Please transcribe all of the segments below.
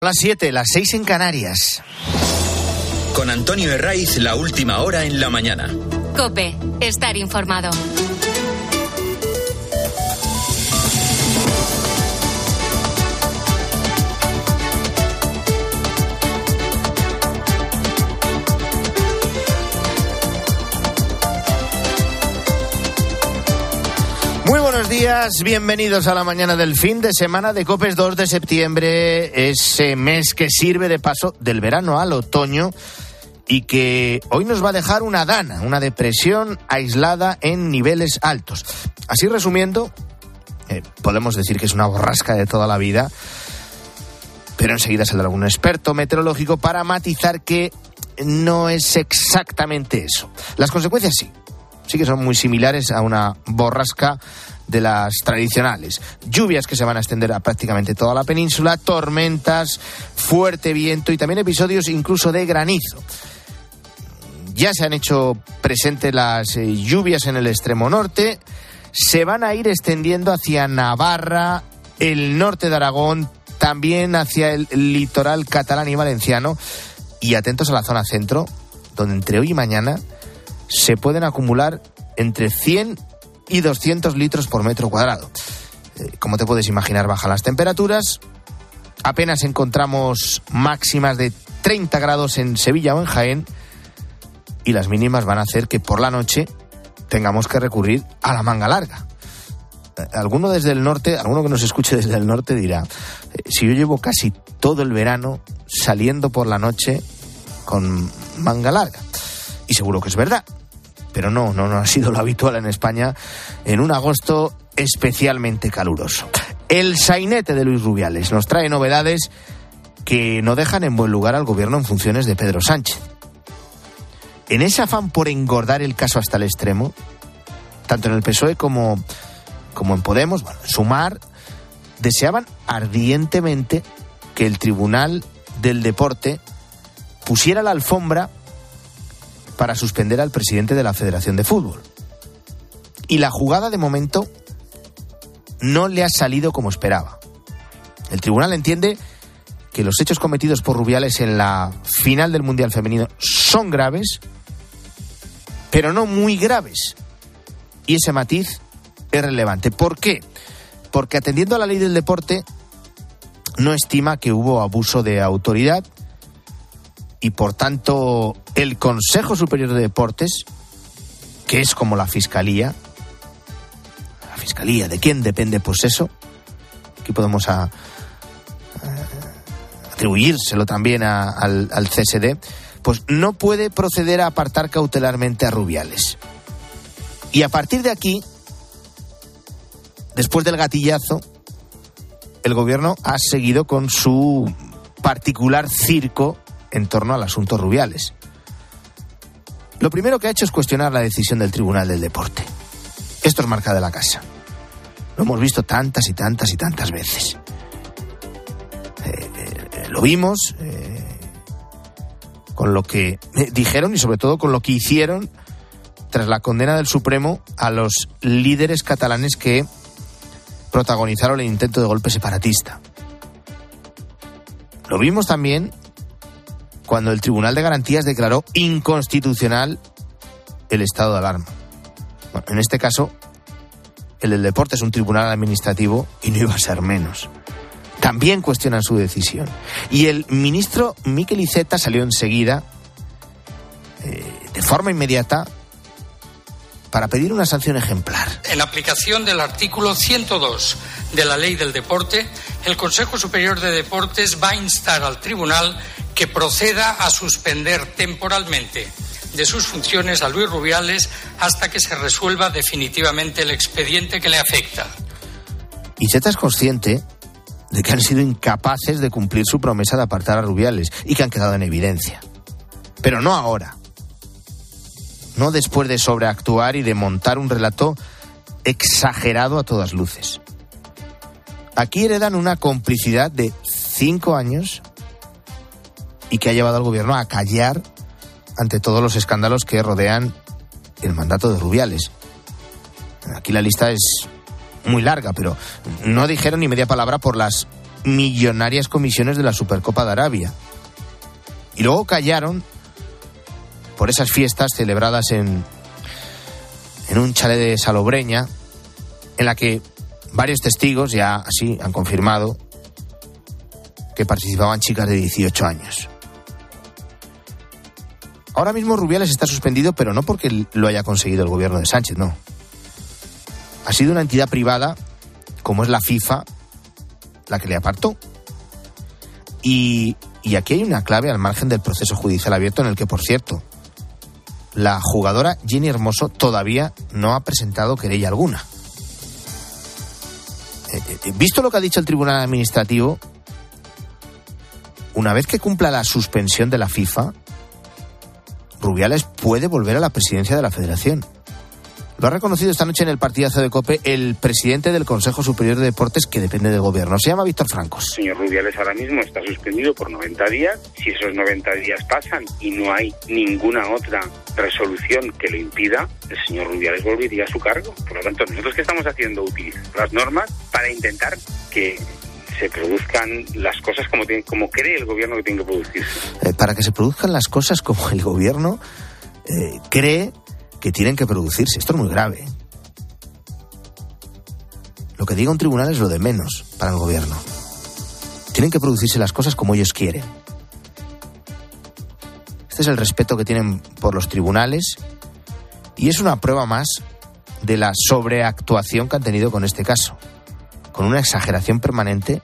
Las 7, las 6 en Canarias. Con Antonio Herraiz, la última hora en la mañana. COPE, estar informado. Muy buenos días, bienvenidos a la mañana del fin de semana de COPE. 2 de septiembre, ese mes que sirve de paso del verano al otoño y que hoy nos va a dejar una dana, una depresión aislada en niveles altos. Así resumiendo, podemos decir que es una borrasca de toda la vida, pero enseguida saldrá algún experto meteorológico para matizar que no es exactamente eso. Las consecuencias sí que son muy similares a una borrasca de las tradicionales. Lluvias que se van a extender a prácticamente toda la península, tormentas, fuerte viento y también episodios incluso de granizo. Ya se han hecho presentes las lluvias en el extremo norte, se van a ir extendiendo hacia Navarra, el norte de Aragón, también hacia el litoral catalán y valenciano, y atentos a la zona centro, donde entre hoy y mañana se pueden acumular entre 100 y 200 litros por metro cuadrado. Como te puedes imaginar, bajan las temperaturas. Apenas encontramos máximas de 30 grados en Sevilla o en Jaén. Y las mínimas van a hacer que por la noche tengamos que recurrir a la manga larga. Alguno desde el norte, alguno que nos escuche desde el norte dirá, si yo llevo casi todo el verano saliendo por la noche con manga larga. Y seguro que es verdad. Pero no ha sido lo habitual en España en un agosto especialmente caluroso. El sainete de Luis Rubiales nos trae novedades que no dejan en buen lugar al gobierno en funciones de Pedro Sánchez. En ese afán por engordar el caso hasta el extremo, tanto en el PSOE como en Podemos, Sumar, deseaban ardientemente que el Tribunal del Deporte pusiera la alfombra para suspender al presidente de la Federación de Fútbol. Y la jugada, de momento, no le ha salido como esperaba. El tribunal entiende que los hechos cometidos por Rubiales en la final del Mundial Femenino son graves, pero no muy graves. Y ese matiz es relevante. ¿Por qué? Porque atendiendo a la ley del deporte, no estima que hubo abuso de autoridad, y por tanto el Consejo Superior de Deportes, que es como la Fiscalía, ¿de quién depende? Pues eso, aquí podemos atribuírselo también al CSD, pues no puede proceder a apartar cautelarmente a Rubiales. Y a partir de aquí, después del gatillazo, el gobierno ha seguido con su particular circo en torno al asunto Rubiales. Lo primero que ha hecho es cuestionar la decisión del Tribunal del Deporte. Esto es marca de la casa. Lo hemos visto tantas y tantas y tantas veces. Lo vimos con lo que dijeron y sobre todo con lo que hicieron tras la condena del Supremo a los líderes catalanes que protagonizaron el intento de golpe separatista. Lo vimos también cuando el Tribunal de Garantías declaró inconstitucional el estado de alarma. Bueno, en este caso, el del deporte es un tribunal administrativo y no iba a ser menos. También cuestionan su decisión. Y el ministro Miquel Iceta salió enseguida, de forma inmediata, para pedir una sanción ejemplar. En aplicación del artículo 102 de la Ley del Deporte, el Consejo Superior de Deportes va a instar al tribunal que proceda a suspender temporalmente de sus funciones a Luis Rubiales hasta que se resuelva definitivamente el expediente que le afecta. Iceta es consciente de que han sido incapaces de cumplir su promesa de apartar a Rubiales y que han quedado en evidencia. Pero no ahora. No después de sobreactuar y de montar un relato exagerado a todas luces. Aquí heredan una complicidad de 5 años y que ha llevado al gobierno a callar ante todos los escándalos que rodean el mandato de Rubiales. Aquí la lista es muy larga, pero no dijeron ni media palabra por las millonarias comisiones de la Supercopa de Arabia. Y luego callaron por esas fiestas celebradas en un chalet de Salobreña, en la que varios testigos ya así han confirmado que participaban chicas de 18 años. Ahora mismo Rubiales está suspendido, pero no porque lo haya conseguido el gobierno de Sánchez, no. Ha sido una entidad privada, como es la FIFA, la que le apartó. Y aquí hay una clave al margen del proceso judicial abierto, en el que, por cierto, la jugadora Ginny Hermoso todavía no ha presentado querella alguna. Visto lo que ha dicho el Tribunal Administrativo, una vez que cumpla la suspensión de la FIFA, Rubiales puede volver a la presidencia de la Federación. Lo ha reconocido esta noche en el partidazo de COPE el presidente del Consejo Superior de Deportes, que depende del gobierno. Se llama Víctor Francos. El señor Rubiales ahora mismo está suspendido por 90 días. Si esos 90 días pasan y no hay ninguna otra resolución que lo impida, el señor Rubiales volvería a su cargo. Por lo tanto, nosotros, ¿qué estamos haciendo? Utilizar las normas para intentar que se produzcan las cosas como cree el gobierno que tienen que producirse. Para que se produzcan las cosas como el gobierno cree que tienen que producirse. Esto es muy grave. Lo que diga un tribunal es lo de menos para el gobierno. Tienen que producirse las cosas como ellos quieren. Este es el respeto que tienen por los tribunales y es una prueba más de la sobreactuación que han tenido con este caso, con una exageración permanente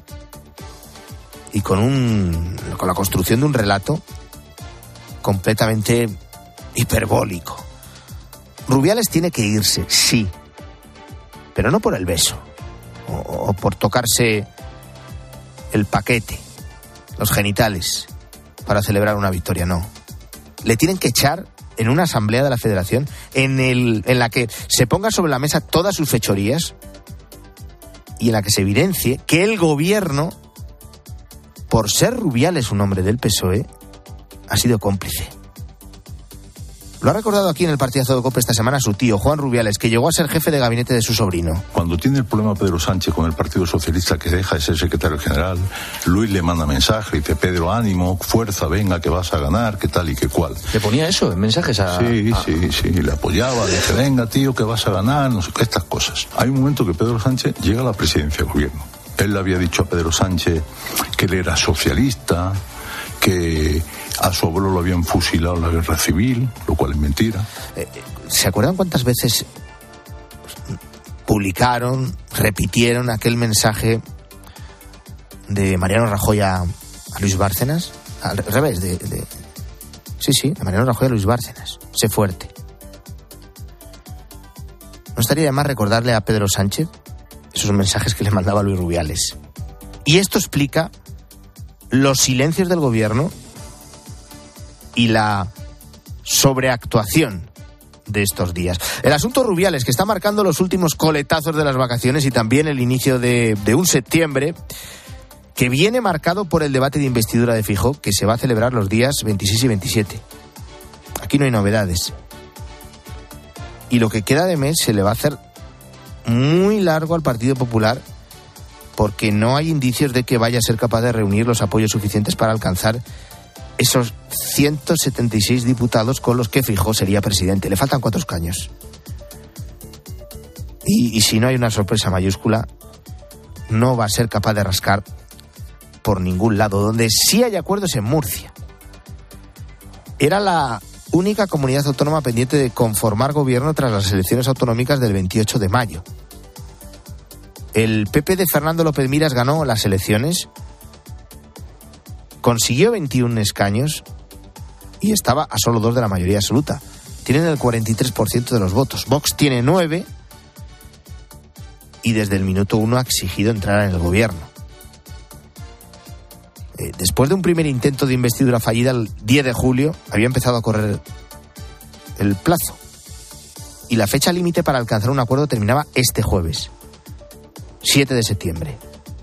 y con la construcción de un relato completamente hiperbólico. Rubiales tiene que irse, sí, pero no por el beso o por tocarse el paquete, los genitales, para celebrar una victoria, no. Le tienen que echar en una asamblea de la Federación en la que se ponga sobre la mesa todas sus fechorías y en la que se evidencie que el gobierno, por ser Rubiales un hombre del PSOE, ha sido cómplice. Lo ha recordado aquí en el partidazo de COPE esta semana su tío, Juan Rubiales, que llegó a ser jefe de gabinete de su sobrino. Cuando tiene el problema Pedro Sánchez con el Partido Socialista, que deja de ser secretario general, Luis le manda mensaje y dice: Pedro, ánimo, fuerza, venga, que vas a ganar, que tal y que cual. ¿Le ponía eso en mensajes a...? Sí, le apoyaba, dice: venga, tío, que vas a ganar, no sé qué, estas cosas. Hay un momento que Pedro Sánchez llega a la presidencia del gobierno. Él le había dicho a Pedro Sánchez que él era socialista, que a su abuelo lo habían fusilado en la guerra civil, lo cual es mentira. ¿Se acuerdan cuántas veces publicaron, repitieron aquel mensaje de Mariano Rajoy a Luis Bárcenas? Al revés, Sí, de Mariano Rajoy a Luis Bárcenas. Sé fuerte. ¿No estaría de más recordarle a Pedro Sánchez esos mensajes que le mandaba Luis Rubiales? Y esto explica los silencios del gobierno y la sobreactuación de estos días. El asunto Rubiales, que está marcando los últimos coletazos de las vacaciones y también el inicio de un septiembre que viene marcado por el debate de investidura de Feijóo, que se va a celebrar los días 26 y 27. Aquí no hay novedades. Y lo que queda de mes se le va a hacer muy largo al Partido Popular, porque no hay indicios de que vaya a ser capaz de reunir los apoyos suficientes para alcanzar esos 176 diputados con los que Feijóo sería presidente. Le faltan 4 escaños. Y si no hay una sorpresa mayúscula, no va a ser capaz de rascar por ningún lado. Donde sí hay acuerdos en Murcia. Era la única comunidad autónoma pendiente de conformar gobierno tras las elecciones autonómicas del 28 de mayo. El PP de Fernando López Miras ganó las elecciones, consiguió 21 escaños y estaba a solo 2 de la mayoría absoluta. Tienen el 43% de los votos. Vox tiene 9 y desde el minuto 1 ha exigido entrar en el gobierno. Después de un primer intento de investidura fallida el 10 de julio, había empezado a correr el plazo. Y la fecha límite para alcanzar un acuerdo terminaba este jueves, 7 de septiembre.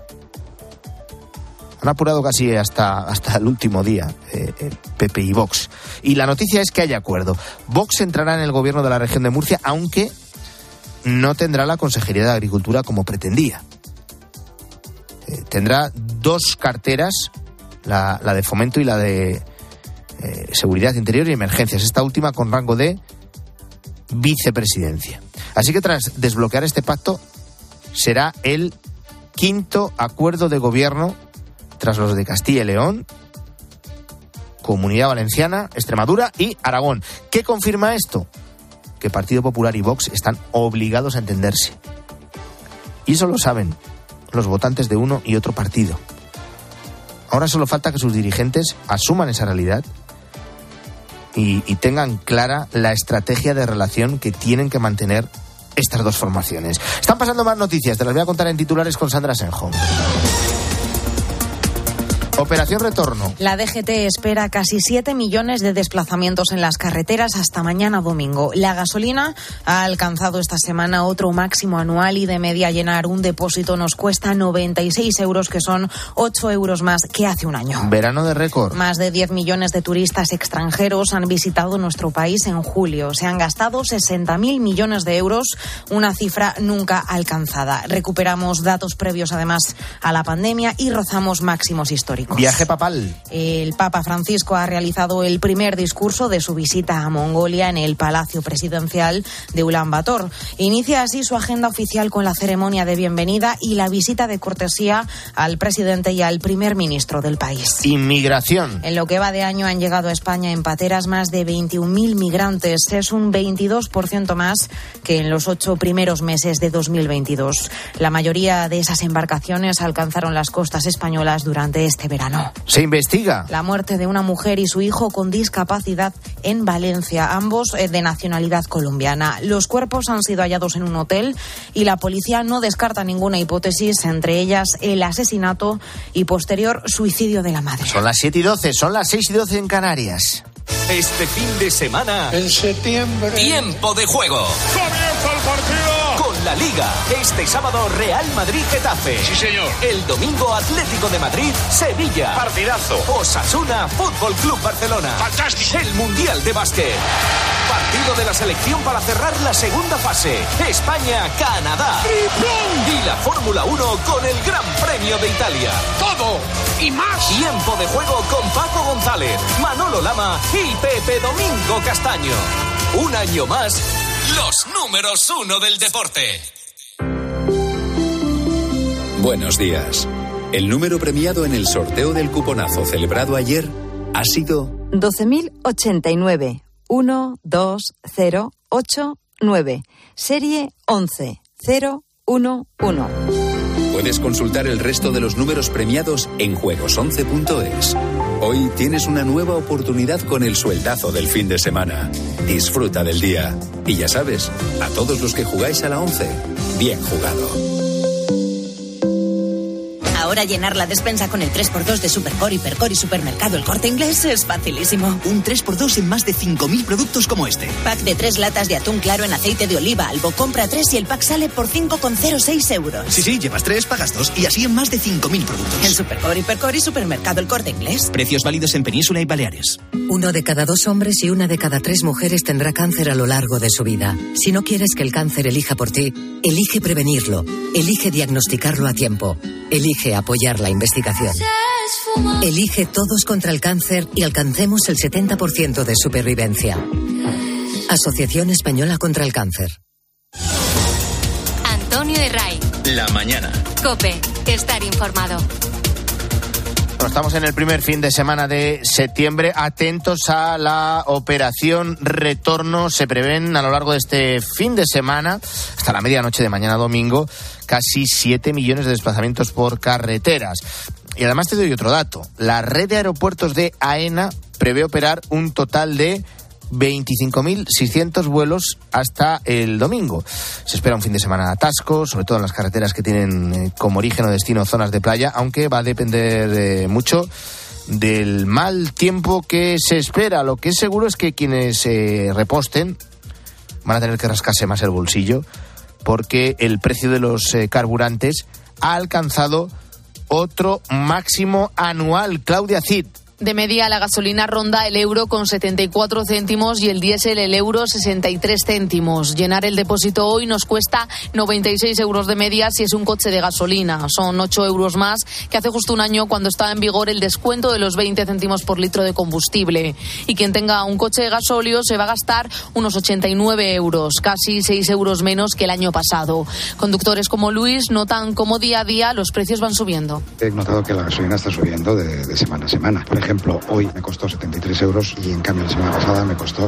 Han apurado casi hasta el último día, PP y Vox. Y la noticia es que hay acuerdo. Vox entrará en el gobierno de la región de Murcia, aunque no tendrá la Consejería de Agricultura como pretendía. tendrá 2 carteras, la de Fomento y la de Seguridad Interior y Emergencias, esta última con rango de vicepresidencia. Así que tras desbloquear este pacto, será el 5º acuerdo de gobierno tras los de Castilla y León, Comunidad Valenciana, Extremadura y Aragón. ¿Qué confirma esto? Que Partido Popular y Vox están obligados a entenderse. Y eso lo saben los votantes de uno y otro partido. Ahora solo falta que sus dirigentes asuman esa realidad y tengan clara la estrategia de relación que tienen que mantener estas 2 formaciones. Están pasando más noticias, te las voy a contar en titulares con Sandra Senjo. Operación Retorno. La DGT espera casi 7 millones de desplazamientos en las carreteras hasta mañana domingo. La gasolina ha alcanzado esta semana otro máximo anual y de media llenar un depósito nos cuesta 96 euros, que son 8 euros más que hace un año. Verano de récord. Más de 10 millones de turistas extranjeros han visitado nuestro país en julio. Se han gastado 60.000 millones de euros, una cifra nunca alcanzada. Recuperamos datos previos además a la pandemia y rozamos máximos históricos. Viaje papal. El Papa Francisco ha realizado el primer discurso de su visita a Mongolia en el Palacio Presidencial de Ulan Bator. Inicia así su agenda oficial con la ceremonia de bienvenida y la visita de cortesía al presidente y al primer ministro del país. Inmigración. En lo que va de año han llegado a España en pateras más de 21.000 migrantes. Es un 22% más que en los 8 primeros meses de 2022. La mayoría de esas embarcaciones alcanzaron las costas españolas durante este verano. Se investiga la muerte de una mujer y su hijo con discapacidad en Valencia, ambos de nacionalidad colombiana. Los cuerpos han sido hallados en un hotel y la policía no descarta ninguna hipótesis, entre ellas el asesinato y posterior suicidio de la madre. Son las 7:12, son las 6:12 en Canarias. Este fin de semana, En septiembre. tiempo de juego. ¡Comienza el partido! Con la Liga, este sábado Real Madrid-Getafe. Sí, señor. El domingo Atlético de Madrid-Sevilla. Partidazo. Osasuna Fútbol Club Barcelona. Fantástico. El Mundial de Básquet. Partido de la selección para cerrar la segunda fase. España-Canadá. Y la Fórmula 1 con el Gran Premio de Italia. Todo y más. Tiempo de juego con Paco González, Manolo Lama y Pepe Domingo Castaño. Un año más, los números 1 del deporte. Buenos días. El número premiado en el sorteo del cuponazo celebrado ayer ha sido 12.089. 12089. Serie 11011. Puedes consultar el resto de los números premiados en juegos11.es. Hoy tienes una nueva oportunidad con el sueldazo del fin de semana. Disfruta del día. Y ya sabes, a todos los que jugáis a la 11, bien jugado. Ahora llenar la despensa con el 3x2 de Supercore, Hipercore y Supermercado El Corte Inglés es facilísimo. Un 3x2 en más de 5.000 productos como este. Pack de 3 latas de atún claro en aceite de oliva Albo. Compra 3 y el pack sale por 5,06 euros. Sí, llevas 3, pagas 2 y así en más de 5.000 productos. En Supercore, Hipercore y Supermercado El Corte Inglés. Precios válidos en Península y Baleares. 1 de cada 2 hombres y 1 de cada 3 mujeres tendrá cáncer a lo largo de su vida. Si no quieres que el cáncer elija por ti, elige prevenirlo. Elige diagnosticarlo a tiempo. Elige apoyar la investigación. Elige Todos contra el Cáncer y alcancemos el 70% de supervivencia. Asociación Española contra el Cáncer. Antonio Herray. La mañana. COPE. Estar informado. Bueno, estamos en el primer fin de semana de septiembre. Atentos a la operación Retorno. Se prevén a lo largo de este fin de semana, hasta la medianoche de mañana domingo, casi 7 millones de desplazamientos por carreteras. Y además te doy otro dato. La red de aeropuertos de AENA prevé operar un total de 25.600 vuelos hasta el domingo. Se espera un fin de semana de atascos, sobre todo en las carreteras que tienen como origen o destino zonas de playa, aunque va a depender mucho del mal tiempo que se espera. Lo que es seguro es que quienes reposten van a tener que rascarse más el bolsillo, porque el precio de los carburantes ha alcanzado otro máximo anual. Claudia Cid. De media, la gasolina ronda el euro con 74 céntimos y el diésel el euro 63 céntimos. Llenar el depósito hoy nos cuesta 96 euros de media si es un coche de gasolina. Son 8 euros más que hace justo un año, cuando estaba en vigor el descuento de los 20 céntimos por litro de combustible. Y quien tenga un coche de gasóleo se va a gastar unos 89 euros, casi 6 euros menos que el año pasado. Conductores como Luis notan cómo día a día los precios van subiendo. He notado que la gasolina está subiendo de semana a semana. Por ejemplo, hoy me costó 73 euros y en cambio la semana pasada me costó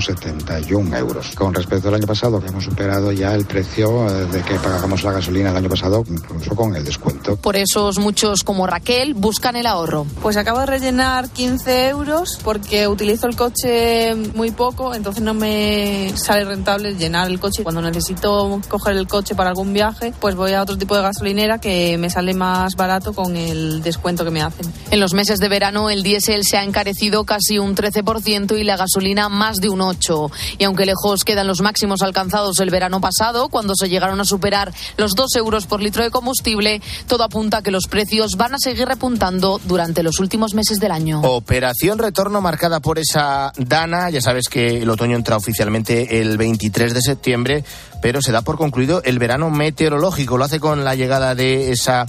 71 euros. Con respecto al año pasado, que hemos superado ya el precio de que pagábamos la gasolina el año pasado, incluso con el descuento. Por eso muchos como Raquel buscan el ahorro. Pues acabo de rellenar 15 euros porque utilizo el coche muy poco, entonces no me sale rentable llenar el coche. Cuando necesito coger el coche para algún viaje, pues voy a otro tipo de gasolinera que me sale más barato con el descuento que me hacen. En los meses de verano el diésel se ha encarecido casi un 13% y la gasolina más de un 8%. Y aunque lejos quedan los máximos alcanzados el verano pasado, cuando se llegaron a superar los 2 euros por litro de combustible, todo apunta a que los precios van a seguir repuntando durante los últimos meses del año. Operación retorno marcada por esa Dana. Ya sabes que el otoño entra oficialmente el 23 de septiembre, pero se da por concluido el verano meteorológico. Lo hace con la llegada de esa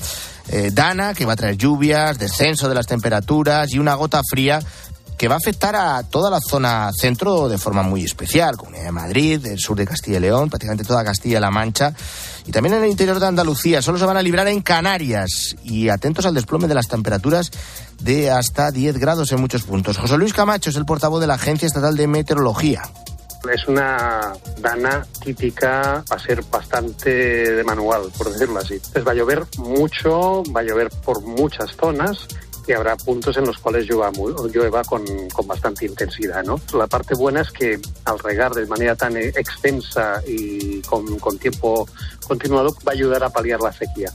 Dana, que va a traer lluvias, descenso de las temperaturas y una gota fría que va a afectar a toda la zona centro de forma muy especial. Comunidad de Madrid, el sur de Castilla y León, prácticamente toda Castilla-La Mancha y también en el interior de Andalucía. Solo se van a librar en Canarias y atentos al desplome de las temperaturas de hasta 10 grados en muchos puntos. José Luis Camacho es el portavoz de la Agencia Estatal de Meteorología. Es una Dana típica, va a ser bastante de manual, por decirlo así. Entonces va a llover mucho, va a llover por muchas zonas y habrá puntos en los cuales llueva con bastante intensidad, ¿no? La parte buena es que al regar de manera tan extensa y con tiempo continuado va a ayudar a paliar la sequía.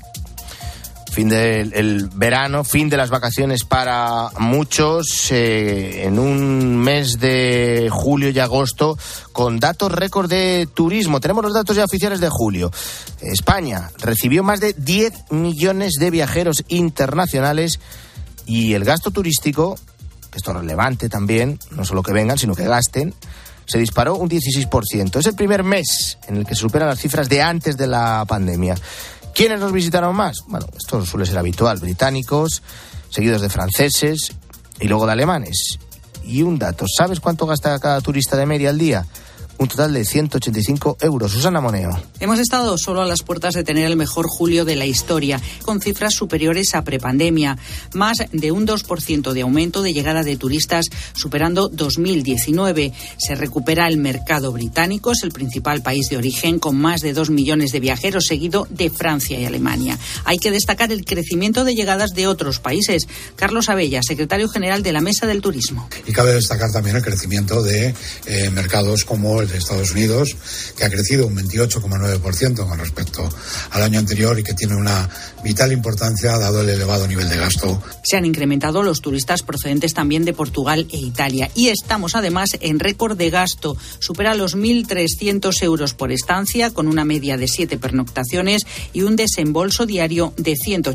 Fin del verano, fin de las vacaciones para muchos, en un mes de julio y agosto con datos récord de turismo. Tenemos los datos ya oficiales de julio. España recibió más de 10 millones de viajeros internacionales y el gasto turístico, que esto es relevante también, no solo que vengan, sino que gasten, se disparó un 16%. Es el primer mes en el que se superan las cifras de antes de la pandemia. ¿Quiénes nos visitaron más? Bueno, esto suele ser habitual. Británicos, seguidos de franceses y luego de alemanes. Y un dato, ¿sabes cuánto gasta cada turista de media al día? Un total de 185 euros. Susana Moneo. Hemos estado solo a las puertas de tener el mejor julio de la historia, con cifras superiores a prepandemia. Más de un 2% de aumento de llegada de turistas, superando 2019. Se recupera el mercado británico, es el principal país de origen, con más de 2 millones de viajeros, seguido de Francia y Alemania. Hay que destacar el crecimiento de llegadas de otros países. Carlos Abella, secretario general de la Mesa del Turismo. Y cabe destacar también el crecimiento de mercados como el de Estados Unidos, que ha crecido un 28,9% con respecto al año anterior y que tiene una vital importancia dado el elevado nivel de gasto. Se han incrementado los turistas procedentes también de Portugal e Italia y estamos además en récord de gasto. Supera los 1.300 euros por estancia, con una media de 7 pernoctaciones y un desembolso diario de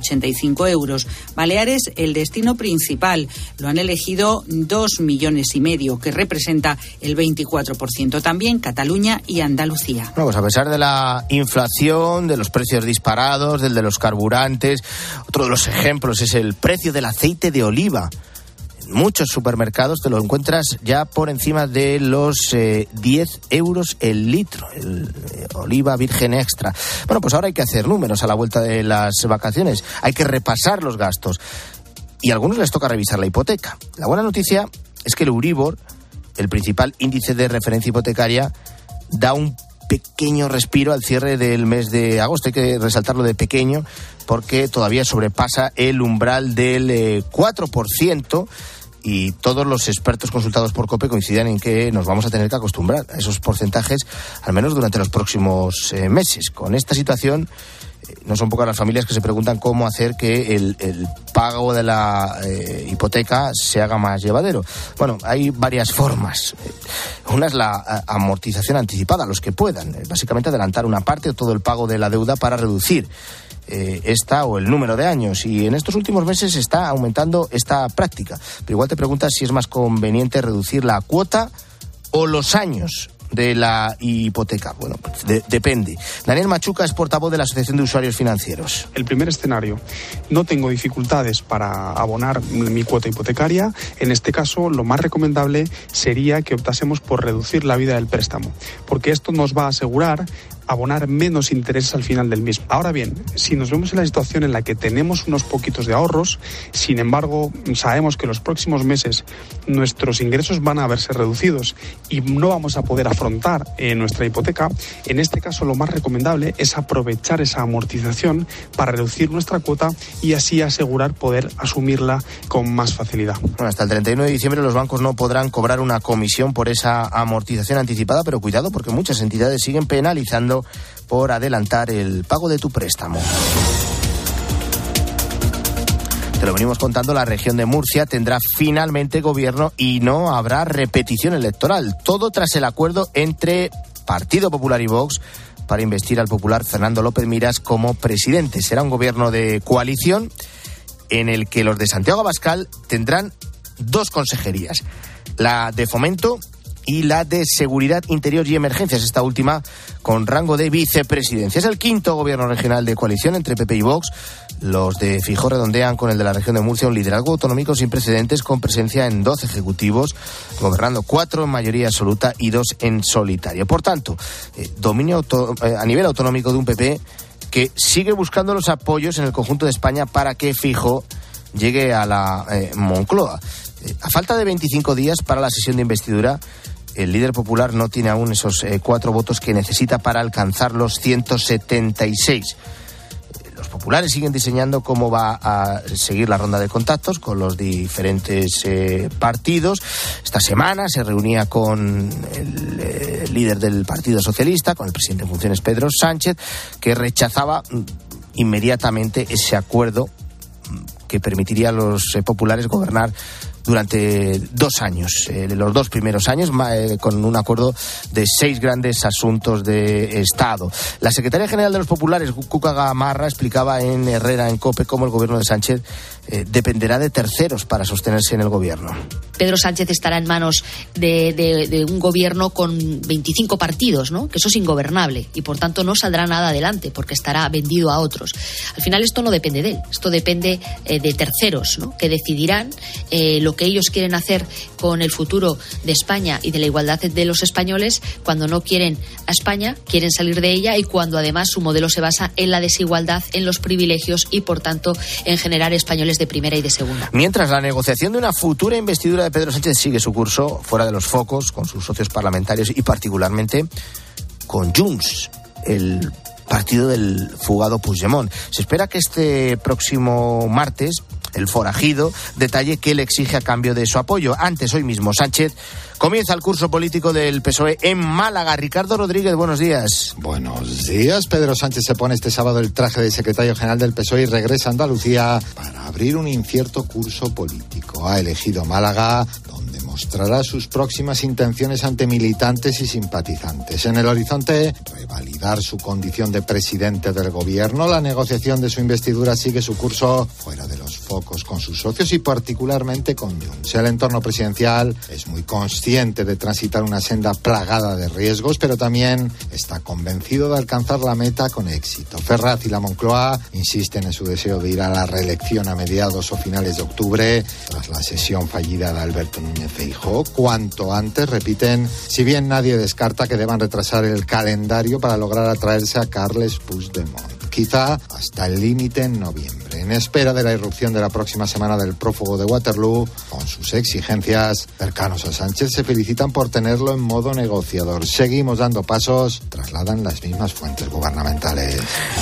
185 euros. Baleares, el destino principal. Lo han elegido 2,5 millones, que representa el 24%. También Cataluña y Andalucía. Bueno, pues a pesar de la inflación, de los precios disparados, del de los carburantes, otro de los ejemplos es el precio del aceite de oliva. En muchos supermercados te lo encuentras ya por encima de los 10 euros el litro, el oliva virgen extra. Bueno, pues ahora hay que hacer números a la vuelta de las vacaciones, hay que repasar los gastos y a algunos les toca revisar la hipoteca. La buena noticia es que el Euribor, el principal índice de referencia hipotecaria, da un pequeño respiro al cierre del mes de agosto. Hay que resaltarlo de pequeño porque todavía sobrepasa el umbral del 4% y todos los expertos consultados por COPE coinciden en que nos vamos a tener que acostumbrar a esos porcentajes, al menos durante los próximos meses. Con esta situación, no son pocas las familias que se preguntan cómo hacer que el pago de la hipoteca se haga más llevadero. Bueno, hay varias formas. Una es la amortización anticipada, los que puedan. Básicamente adelantar una parte o todo el pago de la deuda para reducir esta o el número de años, y en estos últimos meses está aumentando esta práctica. Pero igual te preguntas si es más conveniente reducir la cuota o los años de la hipoteca. Bueno, depende. Daniel Machuca es portavoz de la Asociación de Usuarios Financieros. El primer escenario, no tengo dificultades para abonar mi cuota hipotecaria. En este caso, lo más recomendable sería que optásemos por reducir la vida del préstamo, porque esto nos va a asegurar abonar menos intereses al final del mismo. Ahora bien, si nos vemos en la situación en la que tenemos unos poquitos de ahorros, sin embargo, sabemos que en los próximos meses nuestros ingresos van a verse reducidos y no vamos a poder afrontar nuestra hipoteca, en este caso lo más recomendable es aprovechar esa amortización para reducir nuestra cuota y así asegurar poder asumirla con más facilidad. Bueno, hasta el 31 de diciembre los bancos no podrán cobrar una comisión por esa amortización anticipada, pero cuidado porque muchas entidades siguen penalizando por adelantar el pago de tu préstamo. Te lo venimos contando, la región de Murcia tendrá finalmente gobierno y no habrá repetición electoral. Todo tras el acuerdo entre Partido Popular y Vox para investir al popular Fernando López Miras como presidente. Será un gobierno de coalición en el que los de Santiago Abascal tendrán 2 consejerías, la de Fomento y la de Seguridad Interior y Emergencias, esta última con rango de vicepresidencia. Es el 5º gobierno regional de coalición entre PP y Vox. Los de Feijóo redondean con el de la región de Murcia un liderazgo autonómico sin precedentes, con presencia en 12 ejecutivos, gobernando 4 en mayoría absoluta y 2 en solitario. Por tanto, dominio a nivel autonómico de un PP que sigue buscando los apoyos en el conjunto de España para que Feijóo llegue a la Moncloa. A falta de 25 días para la sesión de investidura, el líder popular no tiene aún esos 4 votos que necesita para alcanzar los 176. Los populares siguen diseñando cómo va a seguir la ronda de contactos con los diferentes partidos. Esta semana se reunía con el líder del Partido Socialista, con el presidente en funciones Pedro Sánchez, que rechazaba inmediatamente ese acuerdo que permitiría a los populares gobernar durante 2 años, los 2 primeros años, con un acuerdo de 6 grandes asuntos de Estado. La secretaria general de los populares, Cuca Gamarra, explicaba en Herrera, en COPE, cómo el gobierno de Sánchez dependerá de terceros para sostenerse en el gobierno. Pedro Sánchez estará en manos de un gobierno con 25 partidos, ¿no? Que eso es ingobernable y por tanto no saldrá nada adelante porque estará vendido a otros. Al final esto no depende de él, esto depende de terceros, ¿no? Que decidirán lo que ellos quieren hacer con el futuro de España y de la igualdad de los españoles cuando no quieren a España, quieren salir de ella y cuando además su modelo se basa en la desigualdad, en los privilegios y por tanto en generar españoles de primera y de segunda. Mientras la negociación de una futura investidura de Pedro Sánchez sigue su curso fuera de los focos con sus socios parlamentarios y particularmente con Junts, el partido del fugado Puigdemont. Se espera que este próximo martes el forajido detalle qué le exige a cambio de su apoyo. Antes, hoy mismo, Sánchez comienza el curso político del PSOE en Málaga. Ricardo Rodríguez, buenos días. Buenos días. Pedro Sánchez se pone este sábado el traje de secretario general del PSOE y regresa a Andalucía para abrir un incierto curso político. Ha elegido Málaga, donde mostrará sus próximas intenciones ante militantes y simpatizantes. En el horizonte, revalidar su condición de presidente del gobierno. La negociación de su investidura sigue su curso fuera de los focos con sus socios y particularmente con Junts. El entorno presidencial es muy consciente de transitar una senda plagada de riesgos, pero también está convencido de alcanzar la meta con éxito. Ferraz y la Moncloa insisten en su deseo de ir a la reelección a mediados o finales de octubre, tras la sesión fallida de Alberto Núñez Feijóo. Cuanto antes, repiten, si bien nadie descarta que deban retrasar el calendario para lograr atraerse a Carles Puigdemont. Quizá hasta el límite en noviembre. En espera de la irrupción de la próxima semana del prófugo de Waterloo, con sus exigencias, cercanos a Sánchez se felicitan por tenerlo en modo negociador. Seguimos dando pasos, trasladan las mismas fuentes gubernamentales.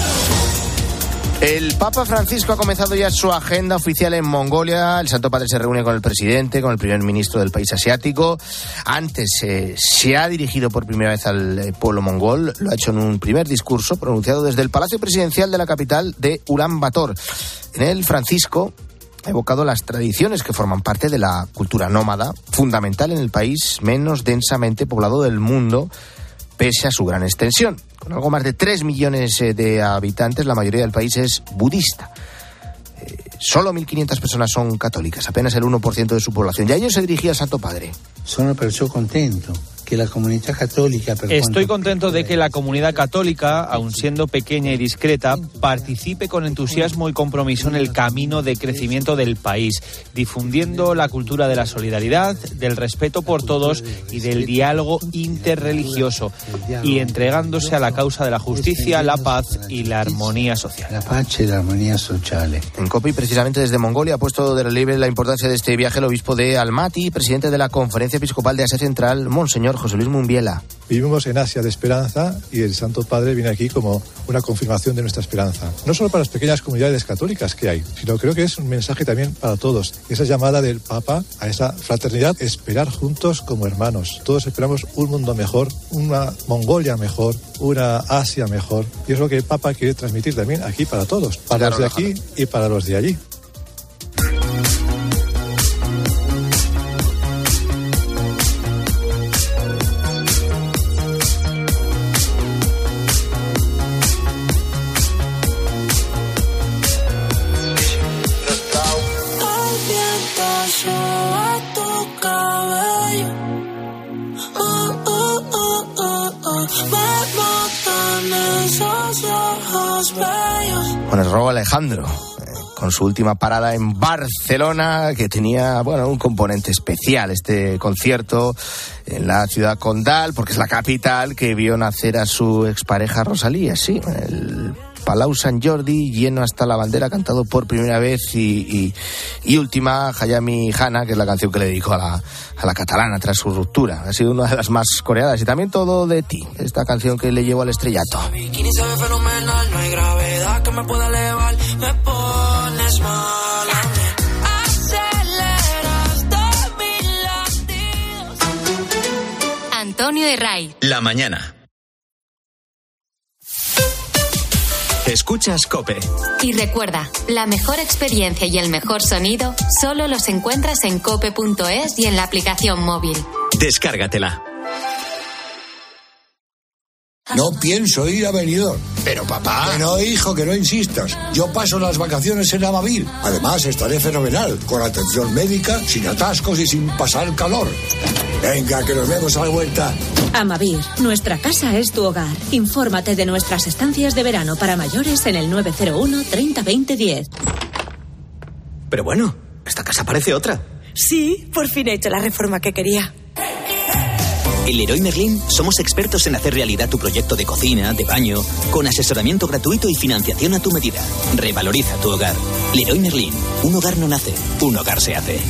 El Papa Francisco ha comenzado ya su agenda oficial en Mongolia. El Santo Padre se reúne con el presidente, con el primer ministro del país asiático. Antes se ha dirigido por primera vez al pueblo mongol. Lo ha hecho en un primer discurso pronunciado desde el Palacio Presidencial de la capital de Ulan Bator. En él, Francisco ha evocado las tradiciones que forman parte de la cultura nómada, fundamental en el país menos densamente poblado del mundo, pese a su gran extensión. con algo más de 3 millones de habitantes, la mayoría del país es budista. Solo 1.500 personas son católicas, apenas el 1% de su población. Y a ellos se dirigía el Santo Padre. Sono perciò contento que la comunidad católica... Estoy contento de que la comunidad católica, aun siendo pequeña y discreta, participe con entusiasmo y compromiso en el camino de crecimiento del país, difundiendo la cultura de la solidaridad, del respeto por todos y del diálogo interreligioso, y entregándose a la causa de la justicia, la paz y la armonía social. La paz y la armonía social. En COPE, precisamente desde Mongolia, ha puesto de relieve la importancia de este viaje el obispo de Almaty, presidente de la Conferencia Episcopal de Asia Central, Monseñor José Luis Mumbiela. Vivimos en Asia de esperanza y el Santo Padre viene aquí como una confirmación de nuestra esperanza. No solo para las pequeñas comunidades católicas que hay, sino creo que es un mensaje también para todos. Esa llamada del Papa a esa fraternidad, esperar juntos como hermanos. Todos esperamos un mundo mejor, una Mongolia mejor, una Asia mejor. Y es lo que el Papa quiere transmitir también aquí para todos, para los de aquí y para los de allí. Bueno, es Raúl Alejandro, con su última parada en Barcelona, que tenía, bueno, un componente especial este concierto en la ciudad condal, porque es la capital que vio nacer a su expareja Rosalía, sí, el Palau Sant Jordi, lleno hasta la bandera, cantado por primera vez y última, Hayami Hana, que es la canción que le dedicó a la catalana tras su ruptura. Ha sido una de las más coreadas. Y también Todo de ti, esta canción que le llevó al estrellato. No hay gravedad que me pueda elevar, me pones mal. Aceleras mis latidos. Antonio de Ray. La mañana. Escuchas COPE. Y recuerda, la mejor experiencia y el mejor sonido solo los encuentras en cope.es y en la aplicación móvil. Descárgatela. No pienso ir a Benidorm. Pero papá... Que no, hijo, que no insistas. Yo paso las vacaciones en Amavir. Además, estaré fenomenal, con atención médica, sin atascos y sin pasar calor. Venga, que nos vemos a la vuelta. Amavir, nuestra casa es tu hogar. Infórmate de nuestras estancias de verano para mayores en el 901 30 20 10. Pero bueno, esta casa parece otra. Sí, por fin he hecho la reforma que quería. En Leroy Merlin somos expertos en hacer realidad tu proyecto de cocina, de baño, con asesoramiento gratuito y financiación a tu medida. Revaloriza tu hogar. Leroy Merlin, un hogar no nace, un hogar se hace.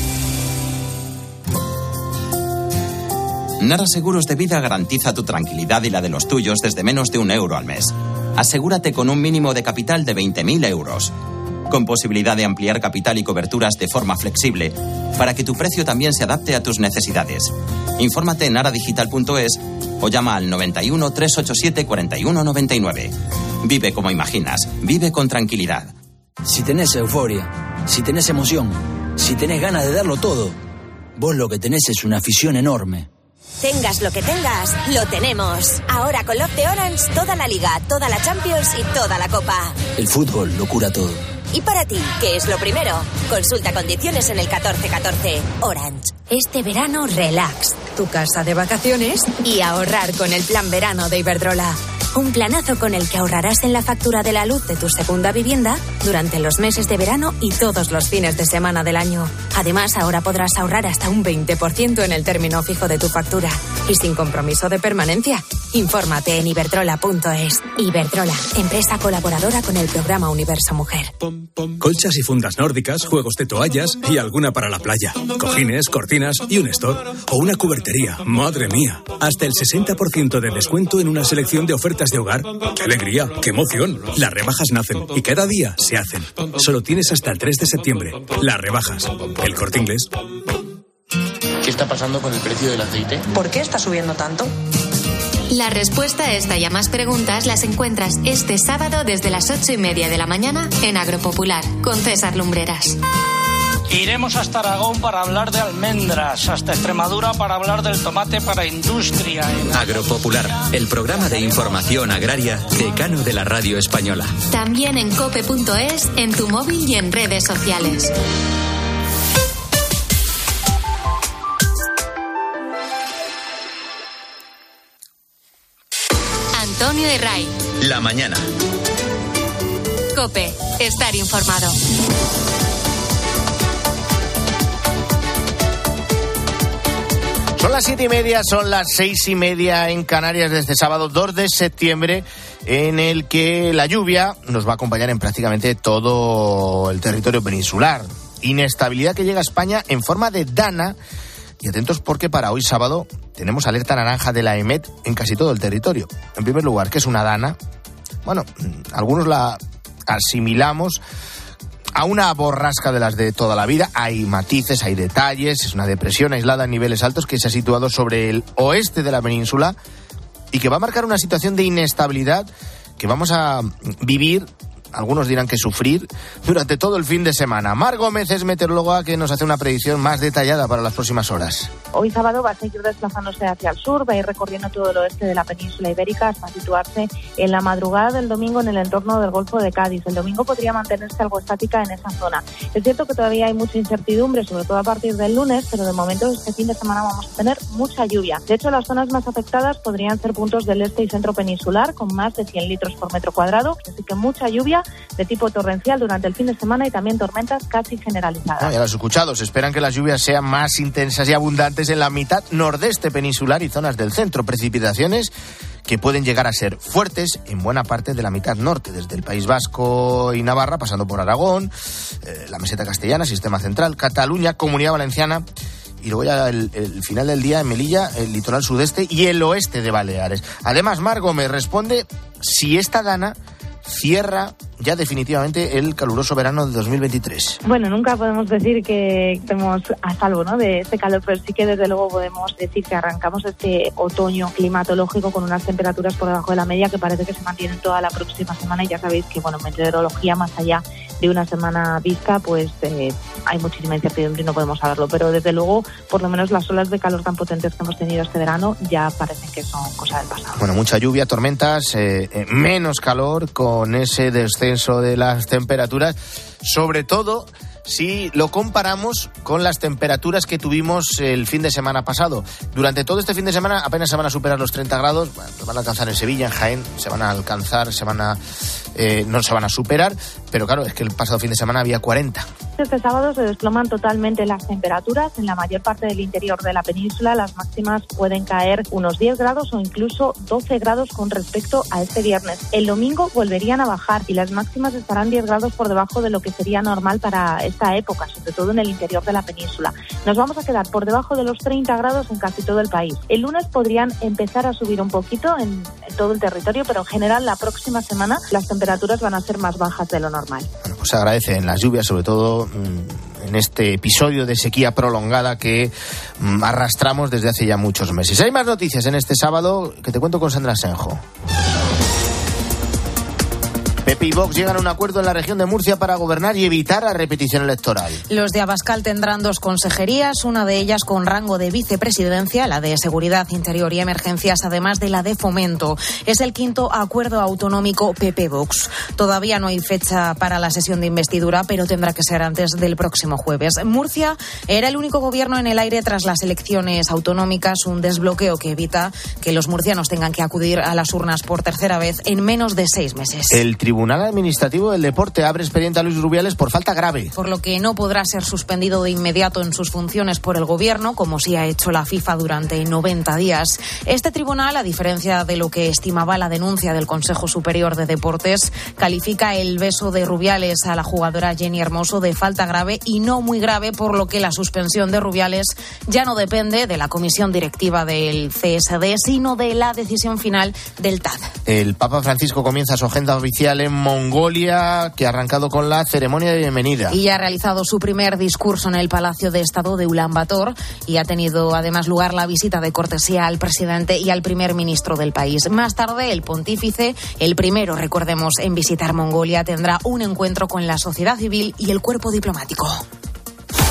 Nara Seguros de Vida garantiza tu tranquilidad y la de los tuyos desde menos de €1 al mes. Asegúrate con un mínimo de capital de 20.000 euros. Con posibilidad de ampliar capital y coberturas de forma flexible, para que tu precio también se adapte a tus necesidades. Infórmate en naradigital.es o llama al 91 387 4199. Vive como imaginas, vive con tranquilidad. Si tenés euforia, si tenés emoción, si tenés ganas de darlo todo, vos lo que tenés es una afición enorme. Tengas lo que tengas, lo tenemos. Ahora con Love de Orange, toda la Liga, toda la Champions y toda la Copa. El fútbol lo cura todo. Y para ti, ¿qué es lo primero? Consulta condiciones en el 1414. Orange. Este verano, relax. Tu casa de vacaciones y ahorrar con el plan verano de Iberdrola. Un planazo con el que ahorrarás en la factura de la luz de tu segunda vivienda durante los meses de verano y todos los fines de semana del año. Además, ahora podrás ahorrar hasta un 20% en el término fijo de tu factura y sin compromiso de permanencia. Infórmate en iberdrola.es. Iberdrola, empresa colaboradora con el programa Universo Mujer. Colchas y fundas nórdicas, juegos de toallas y alguna para la playa. Cojines, cortinas y un store. O una cubertería. ¡Madre mía! Hasta el 60% de descuento en una selección de ofertas de hogar. ¡Qué alegría! ¡Qué emoción! Las rebajas nacen y cada día se hacen. Solo tienes hasta el 3 de septiembre. Las rebajas. El Corte Inglés. ¿Qué está pasando con el precio del aceite? ¿Por qué está subiendo tanto? La respuesta a esta y a más preguntas las encuentras este sábado desde las 8:30 de la mañana en Agropopular con César Lumbreras. Iremos hasta Aragón para hablar de almendras, hasta Extremadura para hablar del tomate para industria. Agropopular, el programa de información agraria decano de la radio española. También en cope.es, en tu móvil y en redes sociales. Antonio y Ray. La mañana. Cope, estar informado. Son las 7:30, son las 6:30 en Canarias de este sábado 2 de septiembre, en el que la lluvia nos va a acompañar en prácticamente todo el territorio peninsular. Inestabilidad que llega a España en forma de dana. Y atentos porque para hoy sábado tenemos alerta naranja de la EMET en casi todo el territorio. En primer lugar, ¿qué es una dana? Bueno, algunos la asimilamos a una borrasca de las de toda la vida. Hay matices, hay detalles. Es una depresión aislada en niveles altos que se ha situado sobre el oeste de la península y que va a marcar una situación de inestabilidad que vamos a vivir, algunos dirán que sufrir, durante todo el fin de semana. Mar Gómez es meteoróloga que nos hace una predicción más detallada para las próximas horas. Hoy sábado va a seguir desplazándose hacia el sur, va a ir recorriendo todo el oeste de la península ibérica hasta situarse en la madrugada del domingo en el entorno del Golfo de Cádiz. El domingo podría mantenerse algo estática en esa zona. Es cierto que todavía hay mucha incertidumbre, sobre todo a partir del lunes, pero de momento este fin de semana vamos a tener mucha lluvia. De hecho, las zonas más afectadas podrían ser puntos del este y centro peninsular, con más de 100 litros por metro cuadrado, así que mucha lluvia de tipo torrencial durante el fin de semana y también tormentas casi generalizadas. Ya lo has escuchado, se esperan que las lluvias sean más intensas y abundantes en la mitad nordeste peninsular y zonas del centro. Precipitaciones que pueden llegar a ser fuertes en buena parte de la mitad norte, desde el País Vasco y Navarra, pasando por Aragón, la meseta castellana, sistema central, Cataluña, Comunidad Valenciana, y luego ya el final del día en Melilla, el litoral sudeste y el oeste de Baleares. Además, Mar Gómez responde si esta dana cierra ya definitivamente el caluroso verano de 2023. Bueno, nunca podemos decir que estemos a salvo, ¿no?, de este calor, pero sí que desde luego podemos decir que arrancamos este otoño climatológico con unas temperaturas por debajo de la media que parece que se mantienen toda la próxima semana, y ya sabéis que, bueno, meteorología más allá de una semana vista, pues hay muchísima incertidumbre y no podemos saberlo, pero desde luego, por lo menos las olas de calor tan potentes que hemos tenido este verano ya parecen que son cosa del pasado. Bueno, mucha lluvia, tormentas, menos calor, con ese descenso de las temperaturas, sobre todo si lo comparamos con las temperaturas que tuvimos el fin de semana pasado. Durante todo este fin de semana apenas se van a superar los 30 grados, bueno, van a alcanzar en Sevilla, en Jaén, se van a alcanzar, no se van a superar, pero claro, es que el pasado fin de semana había 40. Este sábado se desploman totalmente las temperaturas. En la mayor parte del interior de la península las máximas pueden caer unos 10 grados o incluso 12 grados con respecto a este viernes. El domingo volverían a bajar y las máximas estarán 10 grados por debajo de lo que sería normal para esta época, sobre todo en el interior de la península. Nos vamos a quedar por debajo de los 30 grados en casi todo el país. El lunes podrían empezar a subir un poquito en todo el territorio, pero en general la próxima semana las temperaturas van a ser más bajas de lo normal. Bueno, pues se agradecen las lluvias, sobre todo en este episodio de sequía prolongada que arrastramos desde hace ya muchos meses. Hay más noticias en este sábado que te cuento con Sandra Senjo. PP y Vox llegan a un acuerdo en la región de Murcia para gobernar y evitar la repetición electoral. Los de Abascal tendrán 2 consejerías, una de ellas con rango de vicepresidencia, la de Seguridad, Interior y Emergencias, además de la de Fomento. Es el 5º acuerdo autonómico PP-Vox. Todavía no hay fecha para la sesión de investidura, pero tendrá que ser antes del próximo jueves. Murcia era el único gobierno en el aire tras las elecciones autonómicas, un desbloqueo que evita que los murcianos tengan que acudir a las urnas por tercera vez en menos de 6 meses. El Tribunal Administrativo del Deporte abre expediente a Luis Rubiales por falta grave. Por lo que no podrá ser suspendido de inmediato en sus funciones por el Gobierno, como sí ha hecho la FIFA durante 90 días. Este tribunal, a diferencia de lo que estimaba la denuncia del Consejo Superior de Deportes, califica el beso de Rubiales a la jugadora Jenny Hermoso de falta grave y no muy grave, por lo que la suspensión de Rubiales ya no depende de la comisión directiva del CSD, sino de la decisión final del TAD. El Papa Francisco comienza su agenda oficial en Mongolia, que ha arrancado con la ceremonia de bienvenida. Y ha realizado su primer discurso en el Palacio de Estado de Ulan Bator y ha tenido además lugar la visita de cortesía al presidente y al primer ministro del país. Más tarde, el pontífice, el primero, recordemos, en visitar Mongolia, tendrá un encuentro con la sociedad civil y el cuerpo diplomático.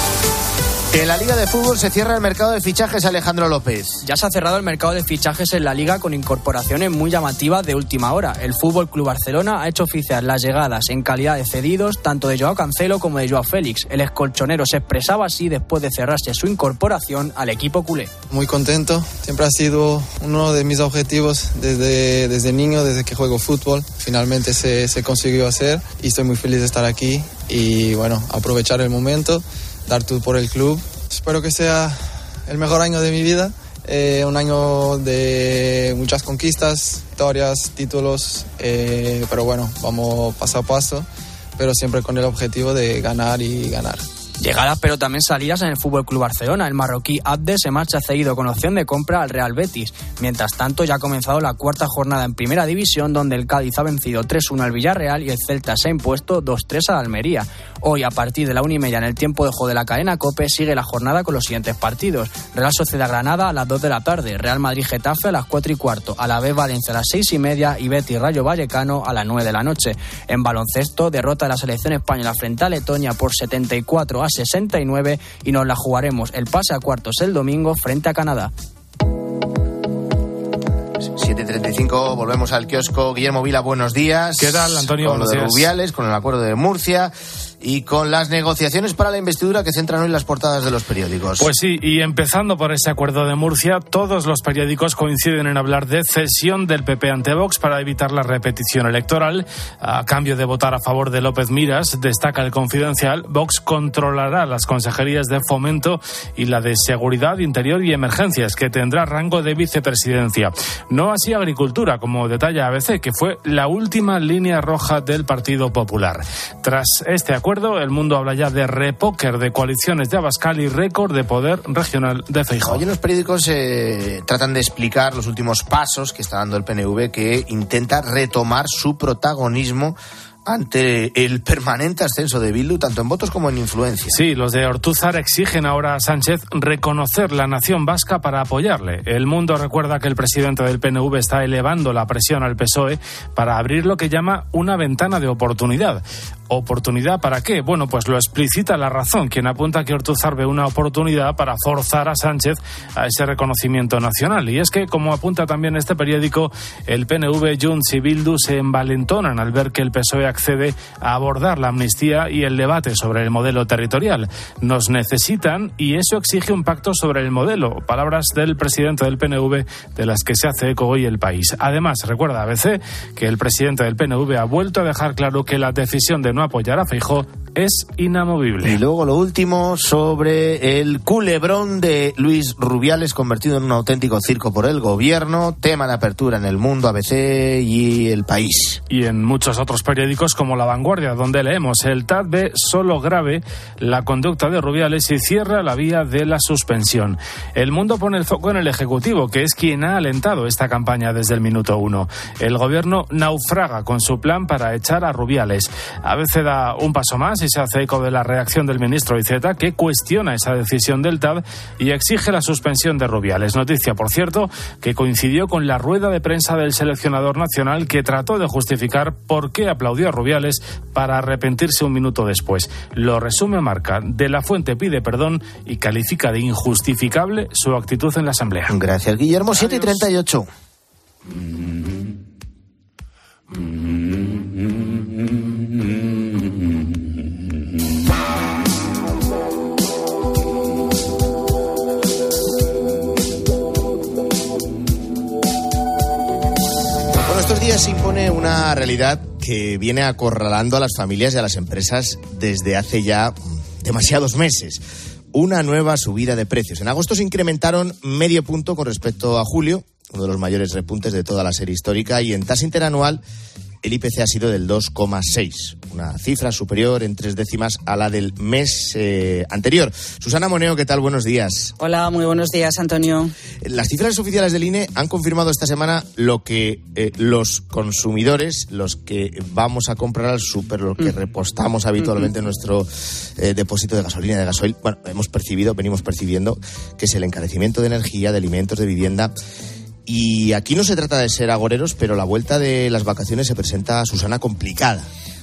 En la Liga de Fútbol se cierra el mercado de fichajes, Alejandro López. Ya se ha cerrado el mercado de fichajes en la Liga con incorporaciones muy llamativas de última hora. El Fútbol Club Barcelona ha hecho oficial las llegadas en calidad de cedidos tanto de Joao Cancelo como de Joao Félix. El excolchonero se expresaba así después de cerrarse su incorporación al equipo culé. Muy contento, siempre ha sido uno de mis objetivos desde niño, desde que juego fútbol. Finalmente se consiguió hacer y estoy muy feliz de estar aquí y bueno, aprovechar el momento, dar todo por el club. Espero que sea el mejor año de mi vida, un año de muchas conquistas, victorias, títulos, pero bueno, vamos paso a paso, pero siempre con el objetivo de ganar y ganar. Llegadas pero también salidas en el Fútbol Club Barcelona. El marroquí Abde se marcha cedido con opción de compra al Real Betis. Mientras tanto, ya ha comenzado la cuarta jornada en Primera División, donde el Cádiz ha vencido 3-1 al Villarreal y el Celta se ha impuesto 2-3 a Almería. Hoy, a partir de la 1:30 en el tiempo de juego de la cadena COPE, sigue la jornada con los siguientes partidos: Real Sociedad Granada a las 2 de la tarde, Real Madrid Getafe a las 4:15, Alavés Valencia a las 6:30 y Betis Rayo Vallecano a las 9 de la noche. En baloncesto, derrota de la selección española frente a Letonia por 74-69 y nos la jugaremos el pase a cuartos el domingo frente a Canadá. 7:35, volvemos al kiosco. Guillermo Vila, buenos días. ¿Qué tal, Antonio? Con lo de Rubiales, con el acuerdo de Murcia y con las negociaciones para la investidura que centran hoy las portadas de los periódicos. Pues sí, y empezando por ese acuerdo de Murcia, todos los periódicos coinciden en hablar de cesión del PP ante Vox para evitar la repetición electoral. A cambio de votar a favor de López Miras, destaca el Confidencial, Vox controlará las consejerías de Fomento y la de Seguridad, Interior y Emergencias, que tendrá rango de vicepresidencia. No así Agricultura, como detalla ABC, que fue la última línea roja del Partido Popular. Tras este acuerdo, El Mundo habla ya de repóquer de coaliciones de Abascal y récord de poder regional de Feijóo. Hoy en los periódicos tratan de explicar los últimos pasos que está dando el PNV, que intenta retomar su protagonismo ante el permanente ascenso de Bildu, tanto en votos como en influencia. Sí, los de Ortúzar exigen ahora a Sánchez reconocer la nación vasca para apoyarle. El Mundo recuerda que el presidente del PNV está elevando la presión al PSOE para abrir lo que llama una ventana de oportunidad. ¿Oportunidad para qué? Bueno, pues lo explicita La Razón, quien apunta que Ortúzar ve una oportunidad para forzar a Sánchez a ese reconocimiento nacional. Y es que, como apunta también este periódico, el PNV, Junts y Bildu se envalentonan al ver que el PSOE accede a abordar la amnistía y el debate sobre el modelo territorial. Nos necesitan y eso exige un pacto sobre el modelo. Palabras del presidente del PNV, de las que se hace eco hoy El País. Además, recuerda ABC que el presidente del PNV ha vuelto a dejar claro que la decisión de no apoyar a Feijóo es inamovible. Y luego lo último sobre el culebrón de Luis Rubiales, convertido en un auténtico circo por el gobierno, tema de apertura en El Mundo, ABC y El País. Y en muchos otros periódicos como La Vanguardia, donde leemos: el TAT ve solo grave la conducta de Rubiales y cierra la vía de la suspensión. El Mundo pone el foco en el Ejecutivo, que es quien ha alentado esta campaña desde el minuto 1. El gobierno naufraga con su plan para echar a Rubiales. ABC da un paso más y se hace eco de la reacción del ministro Iceta, que cuestiona esa decisión del TAD y exige la suspensión de Rubiales. Noticia, por cierto, que coincidió con la rueda de prensa del seleccionador nacional, que trató de justificar por qué aplaudió a Rubiales para arrepentirse un minuto después. Lo resume Marca: De la Fuente pide perdón y califica de injustificable su actitud en la Asamblea. Gracias, Guillermo. 7:38. Estos días se impone una realidad que viene acorralando a las familias y a las empresas desde hace ya demasiados meses. Una nueva subida de precios. En agosto se incrementaron medio punto con respecto a julio, uno de los mayores repuntes de toda la serie histórica, y en tasa interanual el IPC ha sido del 2,6, una cifra superior en 3 décimas a la del mes anterior. Susana Moneo, ¿qué tal? Buenos días. Hola, muy buenos días, Antonio. Las cifras oficiales del INE han confirmado esta semana lo que los consumidores, los que vamos a comprar al súper, los que repostamos habitualmente en nuestro depósito de gasolina, de gasoil, bueno, venimos percibiendo, que es el encarecimiento de energía, de alimentos, de vivienda. Y aquí no se trata de ser agoreros, pero la vuelta de las vacaciones se presenta, Susana, complicada.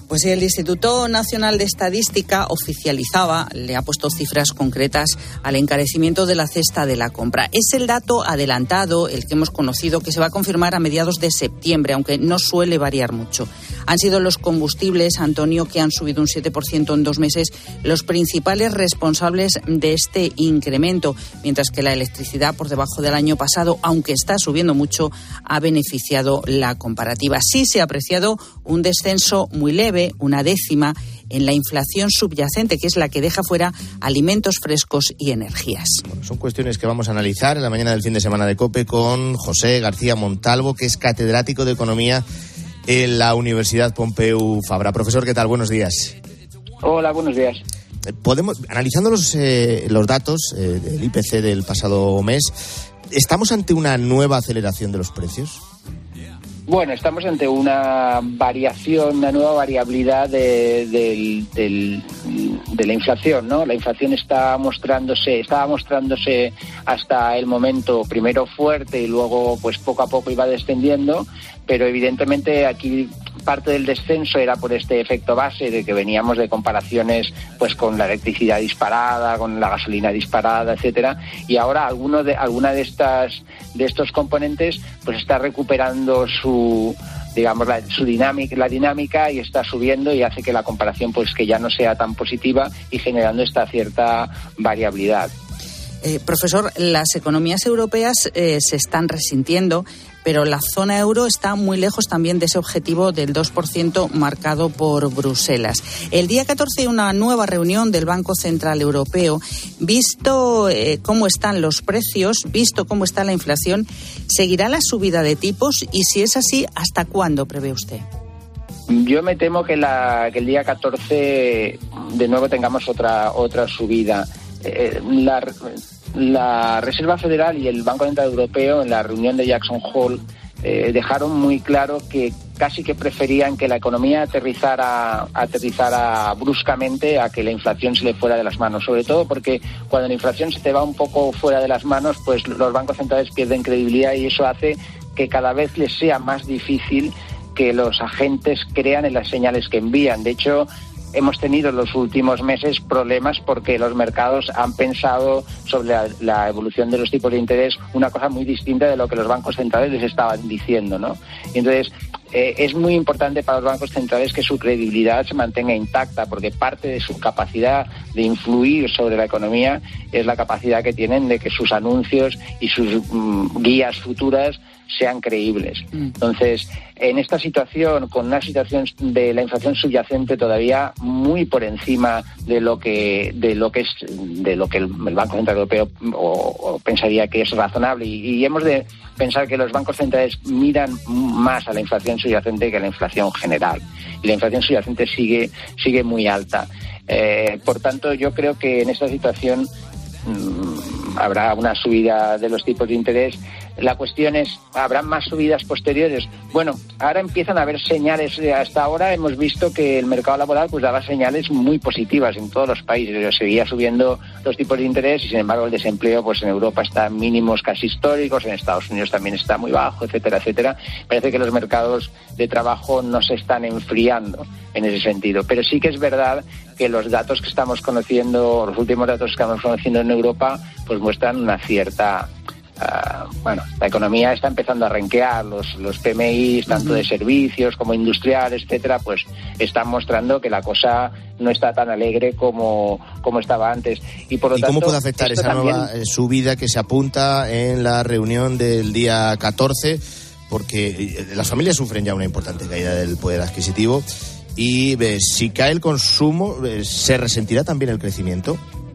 Pues sí, el Instituto Nacional de Estadística oficializaba, le ha puesto cifras concretas al encarecimiento de la cesta de la compra. Es el dato adelantado, el que hemos conocido, que se va a confirmar a mediados de septiembre, aunque no suele variar mucho. Han sido los combustibles, Antonio, que han subido un 7% en 2 meses, los principales responsables de este incremento, mientras que la electricidad, por debajo del año pasado, aunque está subiendo mucho, ha beneficiado la comparativa. Sí se ha apreciado un descenso muy leve, una décima, en la inflación subyacente, que es la que deja fuera alimentos frescos y energías. Bueno, son cuestiones que vamos a analizar en la mañana del fin de semana de COPE con José García Montalvo, que es catedrático de Economía en la Universidad Pompeu Fabra. Profesor, ¿qué tal? Buenos días. Hola, buenos días. Analizando los datos del IPC del pasado mes, ¿estamos ante una nueva aceleración de los precios? Bueno, estamos ante una variación, una nueva variabilidad de la inflación, ¿no? La inflación estaba mostrándose hasta el momento primero fuerte y luego pues poco a poco iba descendiendo, pero evidentemente aquí parte del descenso era por este efecto base de que veníamos de comparaciones pues con la electricidad disparada, con la gasolina disparada, etcétera, y ahora alguna de estos componentes pues está recuperando la dinámica y está subiendo y hace que la comparación pues que ya no sea tan positiva y generando esta cierta variabilidad. Profesor, las economías europeas se están resintiendo, pero la zona euro está muy lejos también de ese objetivo del 2% marcado por Bruselas. El día 14 una nueva reunión del Banco Central Europeo. Visto cómo están los precios, visto cómo está la inflación, ¿seguirá la subida de tipos? Y si es así, ¿hasta cuándo prevé usted? Yo me temo que el día 14 de nuevo tengamos otra subida. La Reserva Federal y el Banco Central Europeo en la reunión de Jackson Hole dejaron muy claro que casi que preferían que la economía aterrizara bruscamente a que la inflación se le fuera de las manos, sobre todo porque cuando la inflación se te va un poco fuera de las manos, pues los bancos centrales pierden credibilidad y eso hace que cada vez les sea más difícil que los agentes crean en las señales que envían. De hecho, hemos tenido en los últimos meses problemas porque los mercados han pensado sobre la evolución de los tipos de interés una cosa muy distinta de lo que los bancos centrales les estaban diciendo, ¿no? Y entonces es muy importante para los bancos centrales que su credibilidad se mantenga intacta, porque parte de su capacidad de influir sobre la economía es la capacidad que tienen de que sus anuncios y sus guías futuras sean creíbles. Entonces, en esta situación, con una situación de la inflación subyacente todavía muy por encima de lo que el Banco Central Europeo o pensaría que es razonable, y hemos de pensar que los bancos centrales miran más a la inflación subyacente que a la inflación general, y la inflación subyacente sigue muy alta. Por tanto, yo creo que en esta situación habrá una subida de los tipos de interés. La cuestión es, ¿habrán más subidas posteriores? Bueno, ahora empiezan a haber señales. Hasta ahora hemos visto que el mercado laboral pues daba señales muy positivas en todos los países. Seguía subiendo los tipos de interés y, sin embargo, el desempleo pues en Europa está en mínimos casi históricos, en Estados Unidos también está muy bajo, etcétera, etcétera. Parece que los mercados de trabajo no se están enfriando en ese sentido. Pero sí que es verdad que los datos que estamos conociendo, los últimos datos que estamos conociendo en Europa, pues muestran una cierta... la economía está empezando a renquear, los PMI, tanto de servicios como industriales, etcétera, pues están mostrando que la cosa no está tan alegre como estaba antes. Y por lo tanto, ¿cómo puede afectar esa nueva subida que se apunta en la reunión del día 14? Porque las familias sufren ya una importante caída del poder adquisitivo y si cae el consumo, ¿se resentirá también el crecimiento?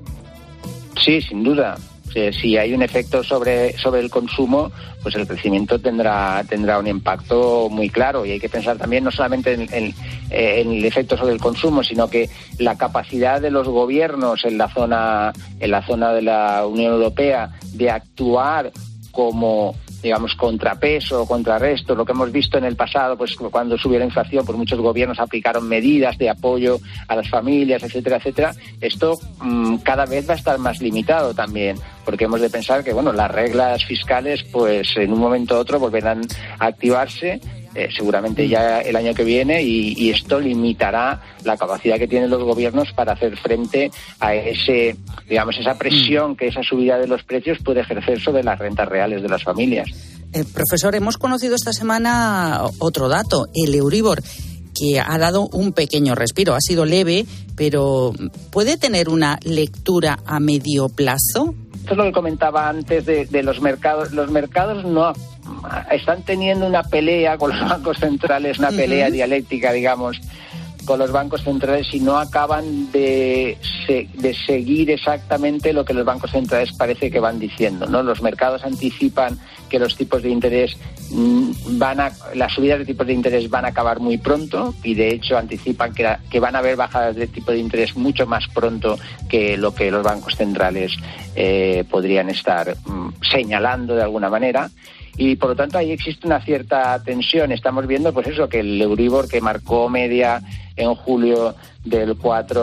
Sí, sin duda. Si hay un efecto sobre el consumo, pues el crecimiento tendrá un impacto muy claro, y hay que pensar también no solamente en el efecto sobre el consumo, sino que la capacidad de los gobiernos en la zona de la Unión Europea de actuar como, digamos, contrapeso o contrarresto. Lo que hemos visto en el pasado, pues cuando subió la inflación, pues muchos gobiernos aplicaron medidas de apoyo a las familias, etcétera, etcétera. Esto cada vez va a estar más limitado también, porque hemos de pensar que, bueno, las reglas fiscales, pues en un momento u otro volverán a activarse seguramente ya el año que viene, y esto limitará la capacidad que tienen los gobiernos para hacer frente a esa presión que esa subida de los precios puede ejercer sobre las rentas reales de las familias. Profesor, hemos conocido esta semana otro dato, el Euribor, que ha dado un pequeño respiro. Ha sido leve, pero ¿puede tener una lectura a medio plazo? Esto es lo que comentaba antes de los mercados. Los mercados no están teniendo una pelea con los bancos centrales, una pelea dialéctica, digamos, con los bancos centrales, y no acaban de seguir exactamente lo que los bancos centrales parece que van diciendo, ¿no? Los mercados anticipan que los tipos de interés las subidas de tipos de interés van a acabar muy pronto, y de hecho anticipan que van a haber bajadas de tipo de interés mucho más pronto que lo que los bancos centrales podrían estar señalando de alguna manera. Y por lo tanto ahí existe una cierta tensión. Estamos viendo pues eso, que el Euribor, que marcó media en julio del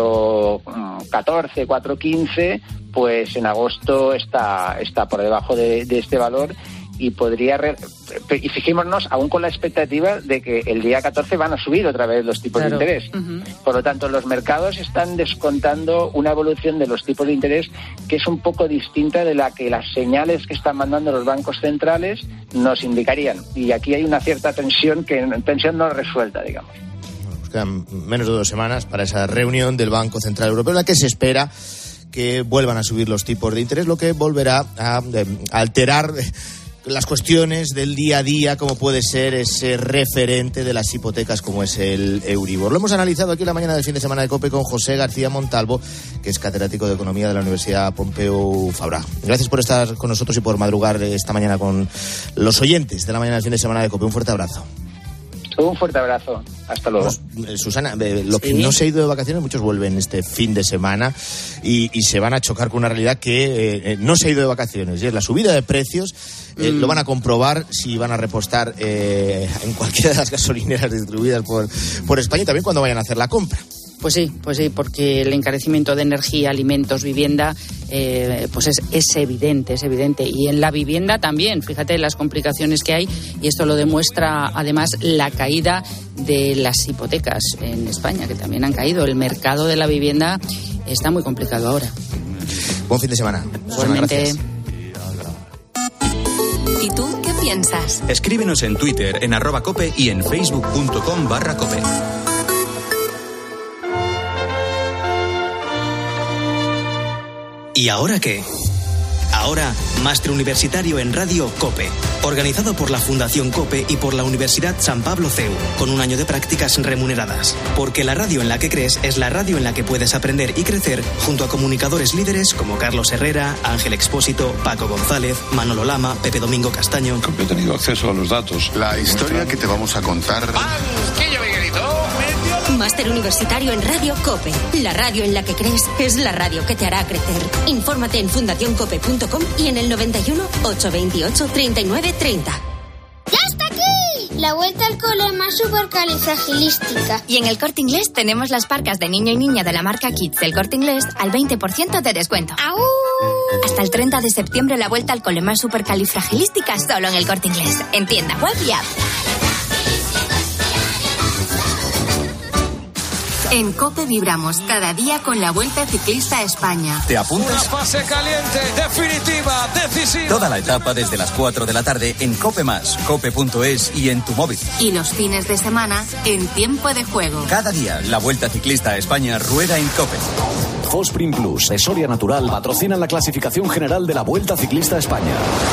4,14, 4,15, pues en agosto está por debajo de este valor, y y fijémonos aún con la expectativa de que el día 14 van a subir otra vez los tipos de interés. Por lo tanto, los mercados están descontando una evolución de los tipos de interés que es un poco distinta de la que las señales que están mandando los bancos centrales nos indicarían. Y aquí hay una cierta tensión no resuelta, digamos. Nos quedan menos de 2 semanas para esa reunión del Banco Central Europeo, en la que se espera que vuelvan a subir los tipos de interés, lo que volverá a alterar las cuestiones del día a día, como puede ser ese referente de las hipotecas como es el Euribor. Lo hemos analizado aquí en la mañana del fin de semana de COPE con José García Montalvo, que es catedrático de Economía de la Universidad Pompeu Fabra. Gracias por estar con nosotros y por madrugar esta mañana con los oyentes de la mañana del fin de semana de COPE. Un fuerte abrazo. Un fuerte abrazo. Hasta luego. Susana, lo que no se ha ido de vacaciones, muchos vuelven este fin de semana y se van a chocar con una realidad que no se ha ido de vacaciones. Y es la subida de precios. Lo van a comprobar si van a repostar en cualquiera de las gasolineras distribuidas por España, y también cuando vayan a hacer la compra. Pues sí, porque el encarecimiento de energía, alimentos, vivienda, pues es evidente. Y en la vivienda también, fíjate las complicaciones que hay, y esto lo demuestra además la caída de las hipotecas en España, que también han caído. El mercado de la vivienda está muy complicado ahora. Buen fin de semana. Igualmente. ¿Y tú qué piensas? Escríbenos en Twitter, en @cope y en facebook.com/cope. ¿Y ahora qué? Ahora, Máster Universitario en Radio COPE, organizado por la Fundación COPE y por la Universidad San Pablo CEU, con un año de prácticas remuneradas. Porque la radio en la que crees es la radio en la que puedes aprender y crecer junto a comunicadores líderes como Carlos Herrera, Ángel Expósito, Paco González, Manolo Lama, Pepe Domingo Castaño. Yo he tenido acceso a los datos. La historia que te vamos a contar. Máster Universitario en Radio COPE. La radio en la que crees es la radio que te hará crecer. Infórmate en fundacioncope.com y en el 91 828 3930. ¡Ya está aquí! La vuelta al cole más supercalifragilística. Y en el Corte Inglés tenemos las parcas de niño y niña de la marca Kids del Corte Inglés al 20% de descuento. ¡Au! Hasta el 30 de septiembre la vuelta al cole más supercalifragilística solo en el Corte Inglés. En tienda web y app. En COPE vibramos cada día con la Vuelta Ciclista a España. ¿Te apuntas? Una fase caliente, definitiva, decisiva. Toda la etapa desde las 4 de la tarde en COPE+, cope.es y en tu móvil. Y los fines de semana en Tiempo de Juego. Cada día la Vuelta Ciclista a España rueda en COPE. Fosprin Plus de Soria Natural patrocinan la clasificación general de la Vuelta Ciclista a España.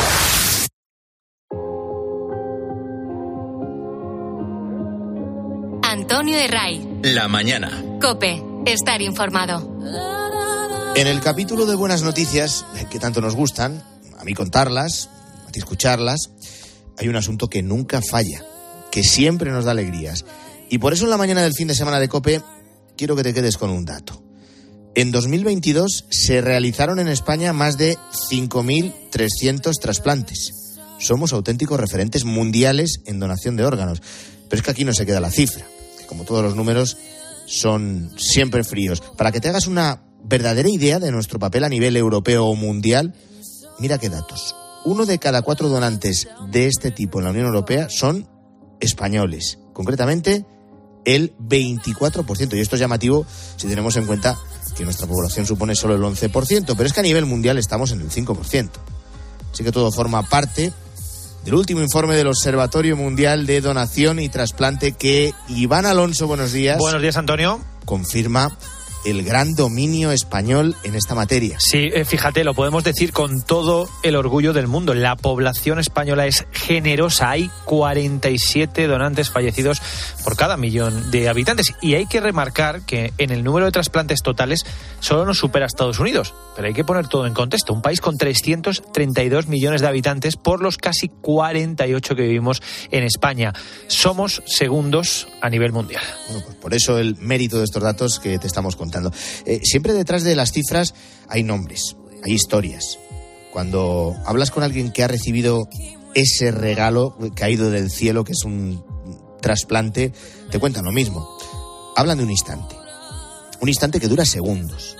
Antonio Herray. La mañana. COPE. Estar informado. En el capítulo de buenas noticias, que tanto nos gustan, a mí contarlas, a ti escucharlas, hay un asunto que nunca falla, que siempre nos da alegrías. Y por eso en la mañana del fin de semana de COPE quiero que te quedes con un dato. En 2022 se realizaron en España más de 5.300 trasplantes. Somos auténticos referentes mundiales en donación de órganos. Pero es que aquí no se queda la cifra. Como todos los números, son siempre fríos. Para que te hagas una verdadera idea de nuestro papel a nivel europeo o mundial, mira qué datos. 1 de cada 4 donantes de este tipo en la Unión Europea son españoles, concretamente el 24%. Y esto es llamativo si tenemos en cuenta que nuestra población supone solo el 11%, pero es que a nivel mundial estamos en el 5%. Así que todo forma parte del último informe del Observatorio Mundial de Donación y Trasplante que Iván Alonso, buenos días. Buenos días, Antonio. Confirma el gran dominio español en esta materia. Sí, fíjate, lo podemos decir con todo el orgullo del mundo. La población española es generosa. Hay 47 donantes fallecidos por cada millón de habitantes. Y hay que remarcar que en el número de trasplantes totales solo nos supera Estados Unidos. Pero hay que poner todo en contexto. Un país con 332 millones de habitantes por los casi 48 que vivimos en España. Somos segundos a nivel mundial. Bueno, pues por eso el mérito de estos datos que te estamos contando. Siempre detrás de las cifras hay nombres, hay historias. Cuando hablas con alguien que ha recibido ese regalo caído del cielo, que es un trasplante, te cuentan lo mismo. Hablan de un instante que dura segundos.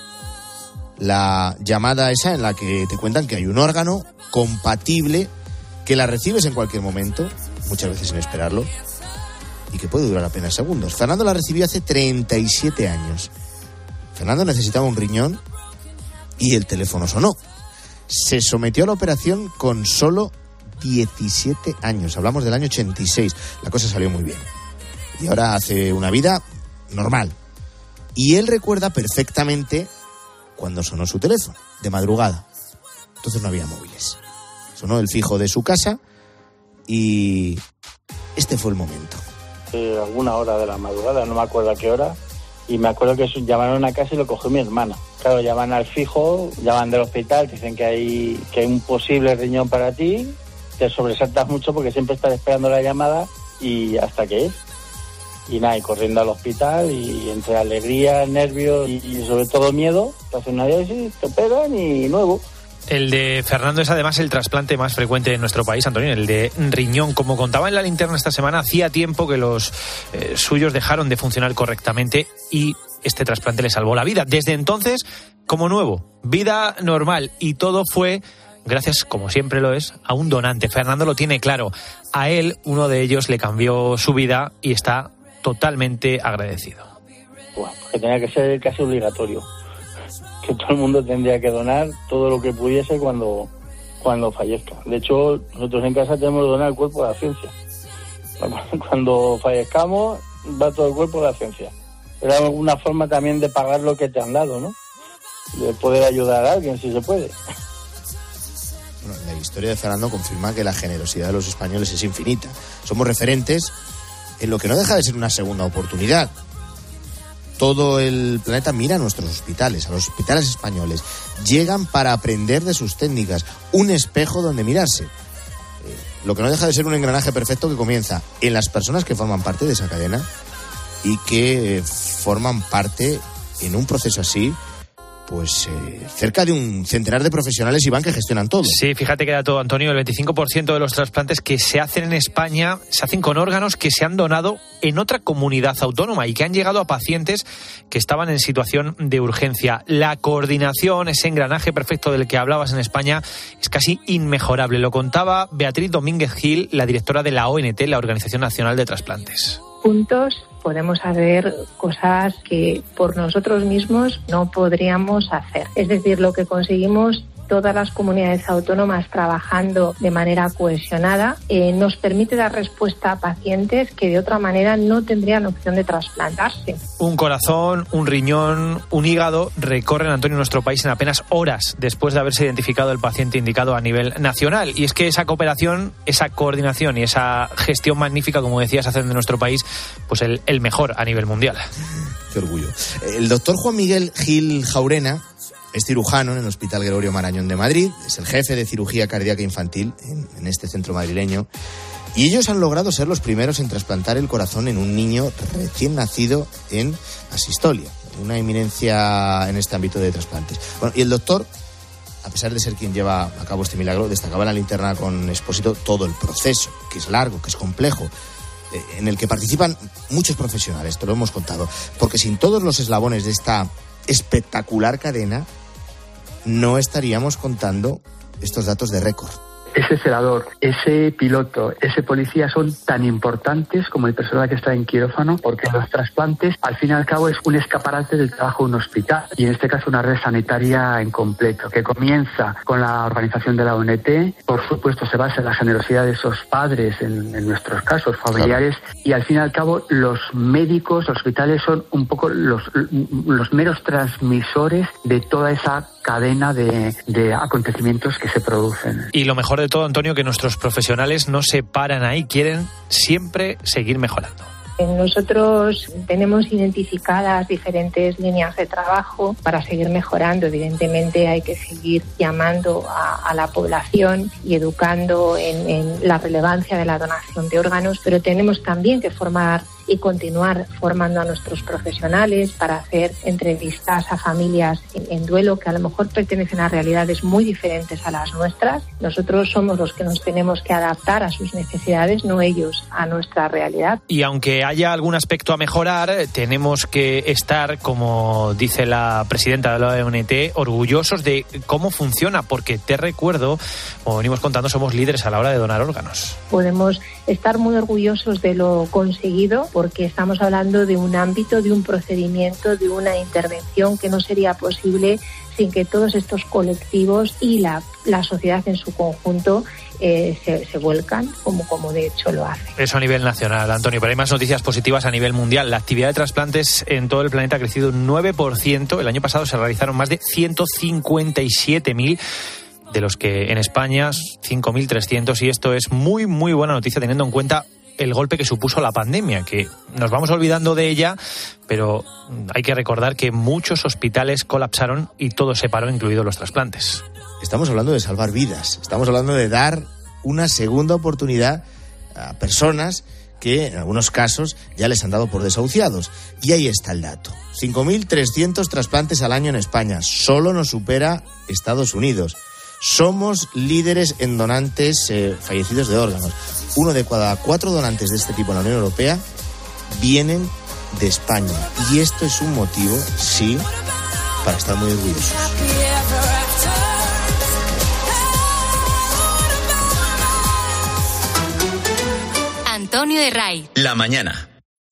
La llamada esa en la que te cuentan que hay un órgano compatible, que la recibes en cualquier momento, muchas veces sin esperarlo, y que puede durar apenas segundos. Fernando la recibió hace 37 años. Fernando necesitaba un riñón y el teléfono sonó. Se sometió a la operación con solo 17 años. Hablamos del año 86. La cosa salió muy bien. Y ahora hace una vida normal. Y él recuerda perfectamente cuando sonó su teléfono, de madrugada. Entonces no había móviles. Sonó el fijo de su casa y este fue el momento. Alguna hora de la madrugada, no me acuerdo a qué hora. Y me acuerdo que llamaron a casa y lo cogió mi hermana. Claro, llaman al fijo, llaman del hospital, dicen que hay un posible riñón para ti. Te sobresaltas mucho porque siempre estás esperando la llamada y hasta que es. Y nada, y corriendo al hospital y entre alegría, nervios y sobre todo miedo, te hacen una diálisis, te operan y nuevo. El de Fernando es además el trasplante más frecuente en nuestro país, Antonio, el de riñón. Como contaba en la linterna esta semana, hacía tiempo que los suyos dejaron de funcionar correctamente y este trasplante le salvó la vida. Desde entonces, como nuevo, vida normal, y todo fue gracias, como siempre lo es, a un donante. Fernando lo tiene claro. A él, uno de ellos le cambió su vida y está totalmente agradecido. Bueno, que tenía que ser casi obligatorio. Que todo el mundo tendría que donar todo lo que pudiese cuando fallezca. De hecho, nosotros en casa tenemos que donar el cuerpo a la ciencia. Cuando fallezcamos, va todo el cuerpo a la ciencia. Era una forma también de pagar lo que te han dado, ¿no? De poder ayudar a alguien, si se puede. Bueno, la historia de Fernando confirma que la generosidad de los españoles es infinita. Somos referentes en lo que no deja de ser una segunda oportunidad. Todo el planeta mira a nuestros hospitales, a los hospitales españoles. Llegan para aprender de sus técnicas, un espejo donde mirarse. Lo que no deja de ser un engranaje perfecto que comienza en las personas que forman parte de esa cadena y que forman parte en un proceso así, pues cerca de un centenar de profesionales, Iván, que gestionan todo. Sí, fíjate que da todo, Antonio. El 25% de los trasplantes que se hacen en España se hacen con órganos que se han donado en otra comunidad autónoma y que han llegado a pacientes que estaban en situación de urgencia. La coordinación, ese engranaje perfecto del que hablabas en España, es casi inmejorable. Lo contaba Beatriz Domínguez Gil, la directora de la ONT, la Organización Nacional de Trasplantes. Juntos podemos hacer cosas que por nosotros mismos no podríamos hacer. Es decir, lo que conseguimos todas las comunidades autónomas trabajando de manera cohesionada nos permite dar respuesta a pacientes que de otra manera no tendrían opción de trasplantarse. Un corazón, un riñón, un hígado recorren, Antonio, nuestro país en apenas horas después de haberse identificado el paciente indicado a nivel nacional. Y es que esa cooperación, esa coordinación y esa gestión magnífica, como decías, hacen de nuestro país pues el mejor a nivel mundial. Qué orgullo. El doctor Juan Miguel Gil Jaurena es cirujano en el Hospital Gregorio Marañón de Madrid, es el jefe de cirugía cardíaca infantil en este centro madrileño, y ellos han logrado ser los primeros en trasplantar el corazón en un niño recién nacido en Asistolia, una eminencia en este ámbito de trasplantes. Bueno, y el doctor, a pesar de ser quien lleva a cabo este milagro, destacaba en la linterna con Expósito todo el proceso, que es largo, que es complejo, en el que participan muchos profesionales, te lo hemos contado, porque sin todos los eslabones de esta espectacular cadena no estaríamos contando estos datos de récord. ese celador, ese piloto, ese policía son tan importantes como el personal que está en quirófano, porque los trasplantes, al fin y al cabo, es un escaparate del trabajo de un hospital y en este caso una red sanitaria en completo, que comienza con la organización de la ONT, por supuesto se basa en la generosidad de esos padres, en nuestros casos familiares, y al fin y al cabo los médicos, los hospitales son un poco los meros transmisores de toda esa cadena de acontecimientos que se producen. Y lo mejor de todo, Antonio, que nuestros profesionales no se paran ahí, quieren siempre seguir mejorando. Nosotros tenemos identificadas diferentes líneas de trabajo para seguir mejorando. Evidentemente hay que seguir llamando a la población y educando en la relevancia de la donación de órganos, pero tenemos también que formar y continuar formando a nuestros profesionales para hacer entrevistas a familias en duelo que a lo mejor pertenecen a realidades muy diferentes a las nuestras. Nosotros somos los que nos tenemos que adaptar a sus necesidades, no ellos a nuestra realidad. Y aunque haya algún aspecto a mejorar, tenemos que estar, como dice la presidenta de la ONT, orgullosos de cómo funciona, porque te recuerdo, como venimos contando, somos líderes a la hora de donar órganos. Podemos estar muy orgullosos de lo conseguido, porque estamos hablando de un ámbito, de un procedimiento, de una intervención que no sería posible sin que todos estos colectivos y la sociedad en su conjunto se vuelcan, como de hecho lo hacen. Eso a nivel nacional, Antonio, pero hay más noticias positivas a nivel mundial. La actividad de trasplantes en todo el planeta ha crecido un 9%. El año pasado se realizaron más de 157.000, de los que en España 5.300, y esto es muy, muy buena noticia teniendo en cuenta el golpe que supuso la pandemia, que nos vamos olvidando de ella, pero hay que recordar que muchos hospitales colapsaron y todo se paró, incluidos los trasplantes. Estamos hablando de salvar vidas, estamos hablando de dar una segunda oportunidad a personas que en algunos casos ya les han dado por desahuciados. Y ahí está el dato. 5.300 trasplantes al año en España. Solo nos supera Estados Unidos. Somos líderes en donantes fallecidos de órganos. 1 de cada 4 donantes de este tipo en la Unión Europea vienen de España. Y esto es un motivo, sí, para estar muy orgullosos. Antonio Herray. La mañana.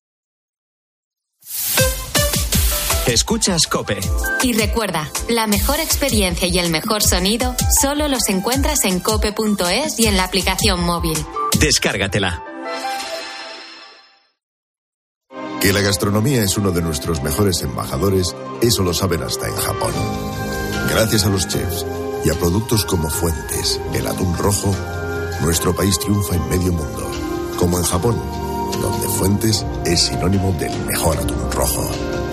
Escuchas COPE. Y recuerda, la mejor experiencia y el mejor sonido solo los encuentras en cope.es y en la aplicación móvil. Descárgatela. Que la gastronomía es uno de nuestros mejores embajadores, eso lo saben hasta en Japón. Gracias a los chefs y a productos como Fuentes, el atún rojo, nuestro país triunfa en medio mundo. Como en Japón, donde Fuentes es sinónimo del mejor atún rojo.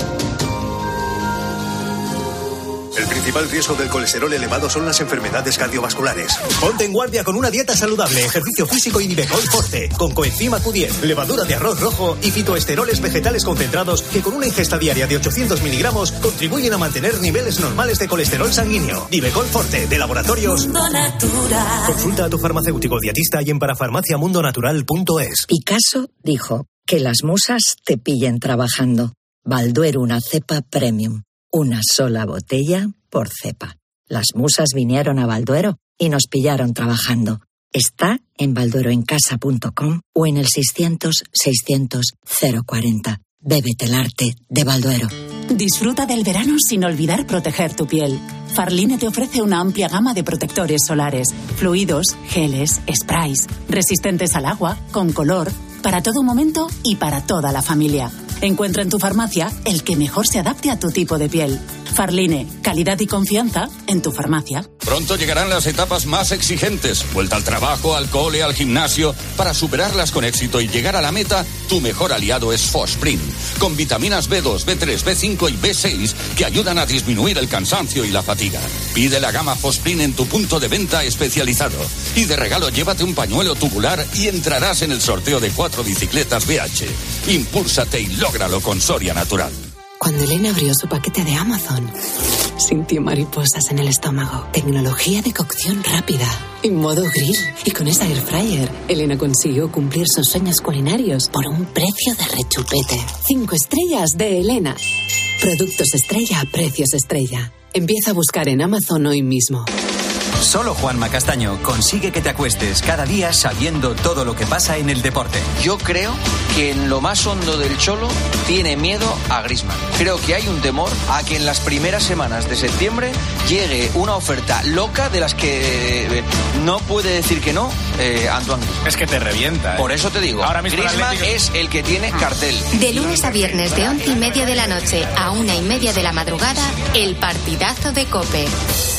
El principal riesgo del colesterol elevado son las enfermedades cardiovasculares. Ponte en guardia con una dieta saludable, ejercicio físico y Nivecol Forte, con coenzima Q10, levadura de arroz rojo y fitoesteroles vegetales concentrados que con una ingesta diaria de 800 miligramos contribuyen a mantener niveles normales de colesterol sanguíneo. Nivecol Forte, de Laboratorios Mundo Natural. Consulta a tu farmacéutico dietista y en parafarmaciamundonatural.es. Picasso dijo que las musas te pillen trabajando. Balduero, una cepa premium. Una sola botella por cepa. Las musas vinieron a Balduero y nos pillaron trabajando. Está en baldueroencasa.com o en el 600-600-040. Bébete el arte de Balduero. Disfruta del verano sin olvidar proteger tu piel. Farline te ofrece una amplia gama de protectores solares, fluidos, geles, sprays, resistentes al agua, con color, para todo momento y para toda la familia. Encuentra en tu farmacia el que mejor se adapte a tu tipo de piel. Farline, calidad y confianza en tu farmacia. Pronto llegarán las etapas más exigentes. Vuelta al trabajo, al cole, al gimnasio. Para superarlas con éxito y llegar a la meta, tu mejor aliado es Fosprin. Con vitaminas B2, B3, B5 y B6 que ayudan a disminuir el cansancio y la fatiga. Pide la gama Fosprin en tu punto de venta especializado. Y de regalo llévate un pañuelo tubular y entrarás en el sorteo de 4 bicicletas BH. Impúlsate y lógralo con Soria Natural. Cuando Elena abrió su paquete de Amazon, sintió mariposas en el estómago. Tecnología de cocción rápida, en modo grill. Y con esa air fryer, Elena consiguió cumplir sus sueños culinarios por un precio de rechupete. 5 estrellas de Elena. Productos estrella a precios estrella. Empieza a buscar en Amazon hoy mismo. Solo Juanma Castaño consigue que te acuestes cada día sabiendo todo lo que pasa en el deporte. Yo creo que en lo más hondo del Cholo tiene miedo a Griezmann. Creo que hay un temor a que en las primeras semanas de septiembre llegue una oferta loca de las que no puede decir que no Antoine Griezmann. Es que te revienta. Por eso te digo, ahora mismo Griezmann es el que tiene cartel. De lunes a viernes de 11:30 de la noche a 1:30 de la madrugada, el partidazo de COPE.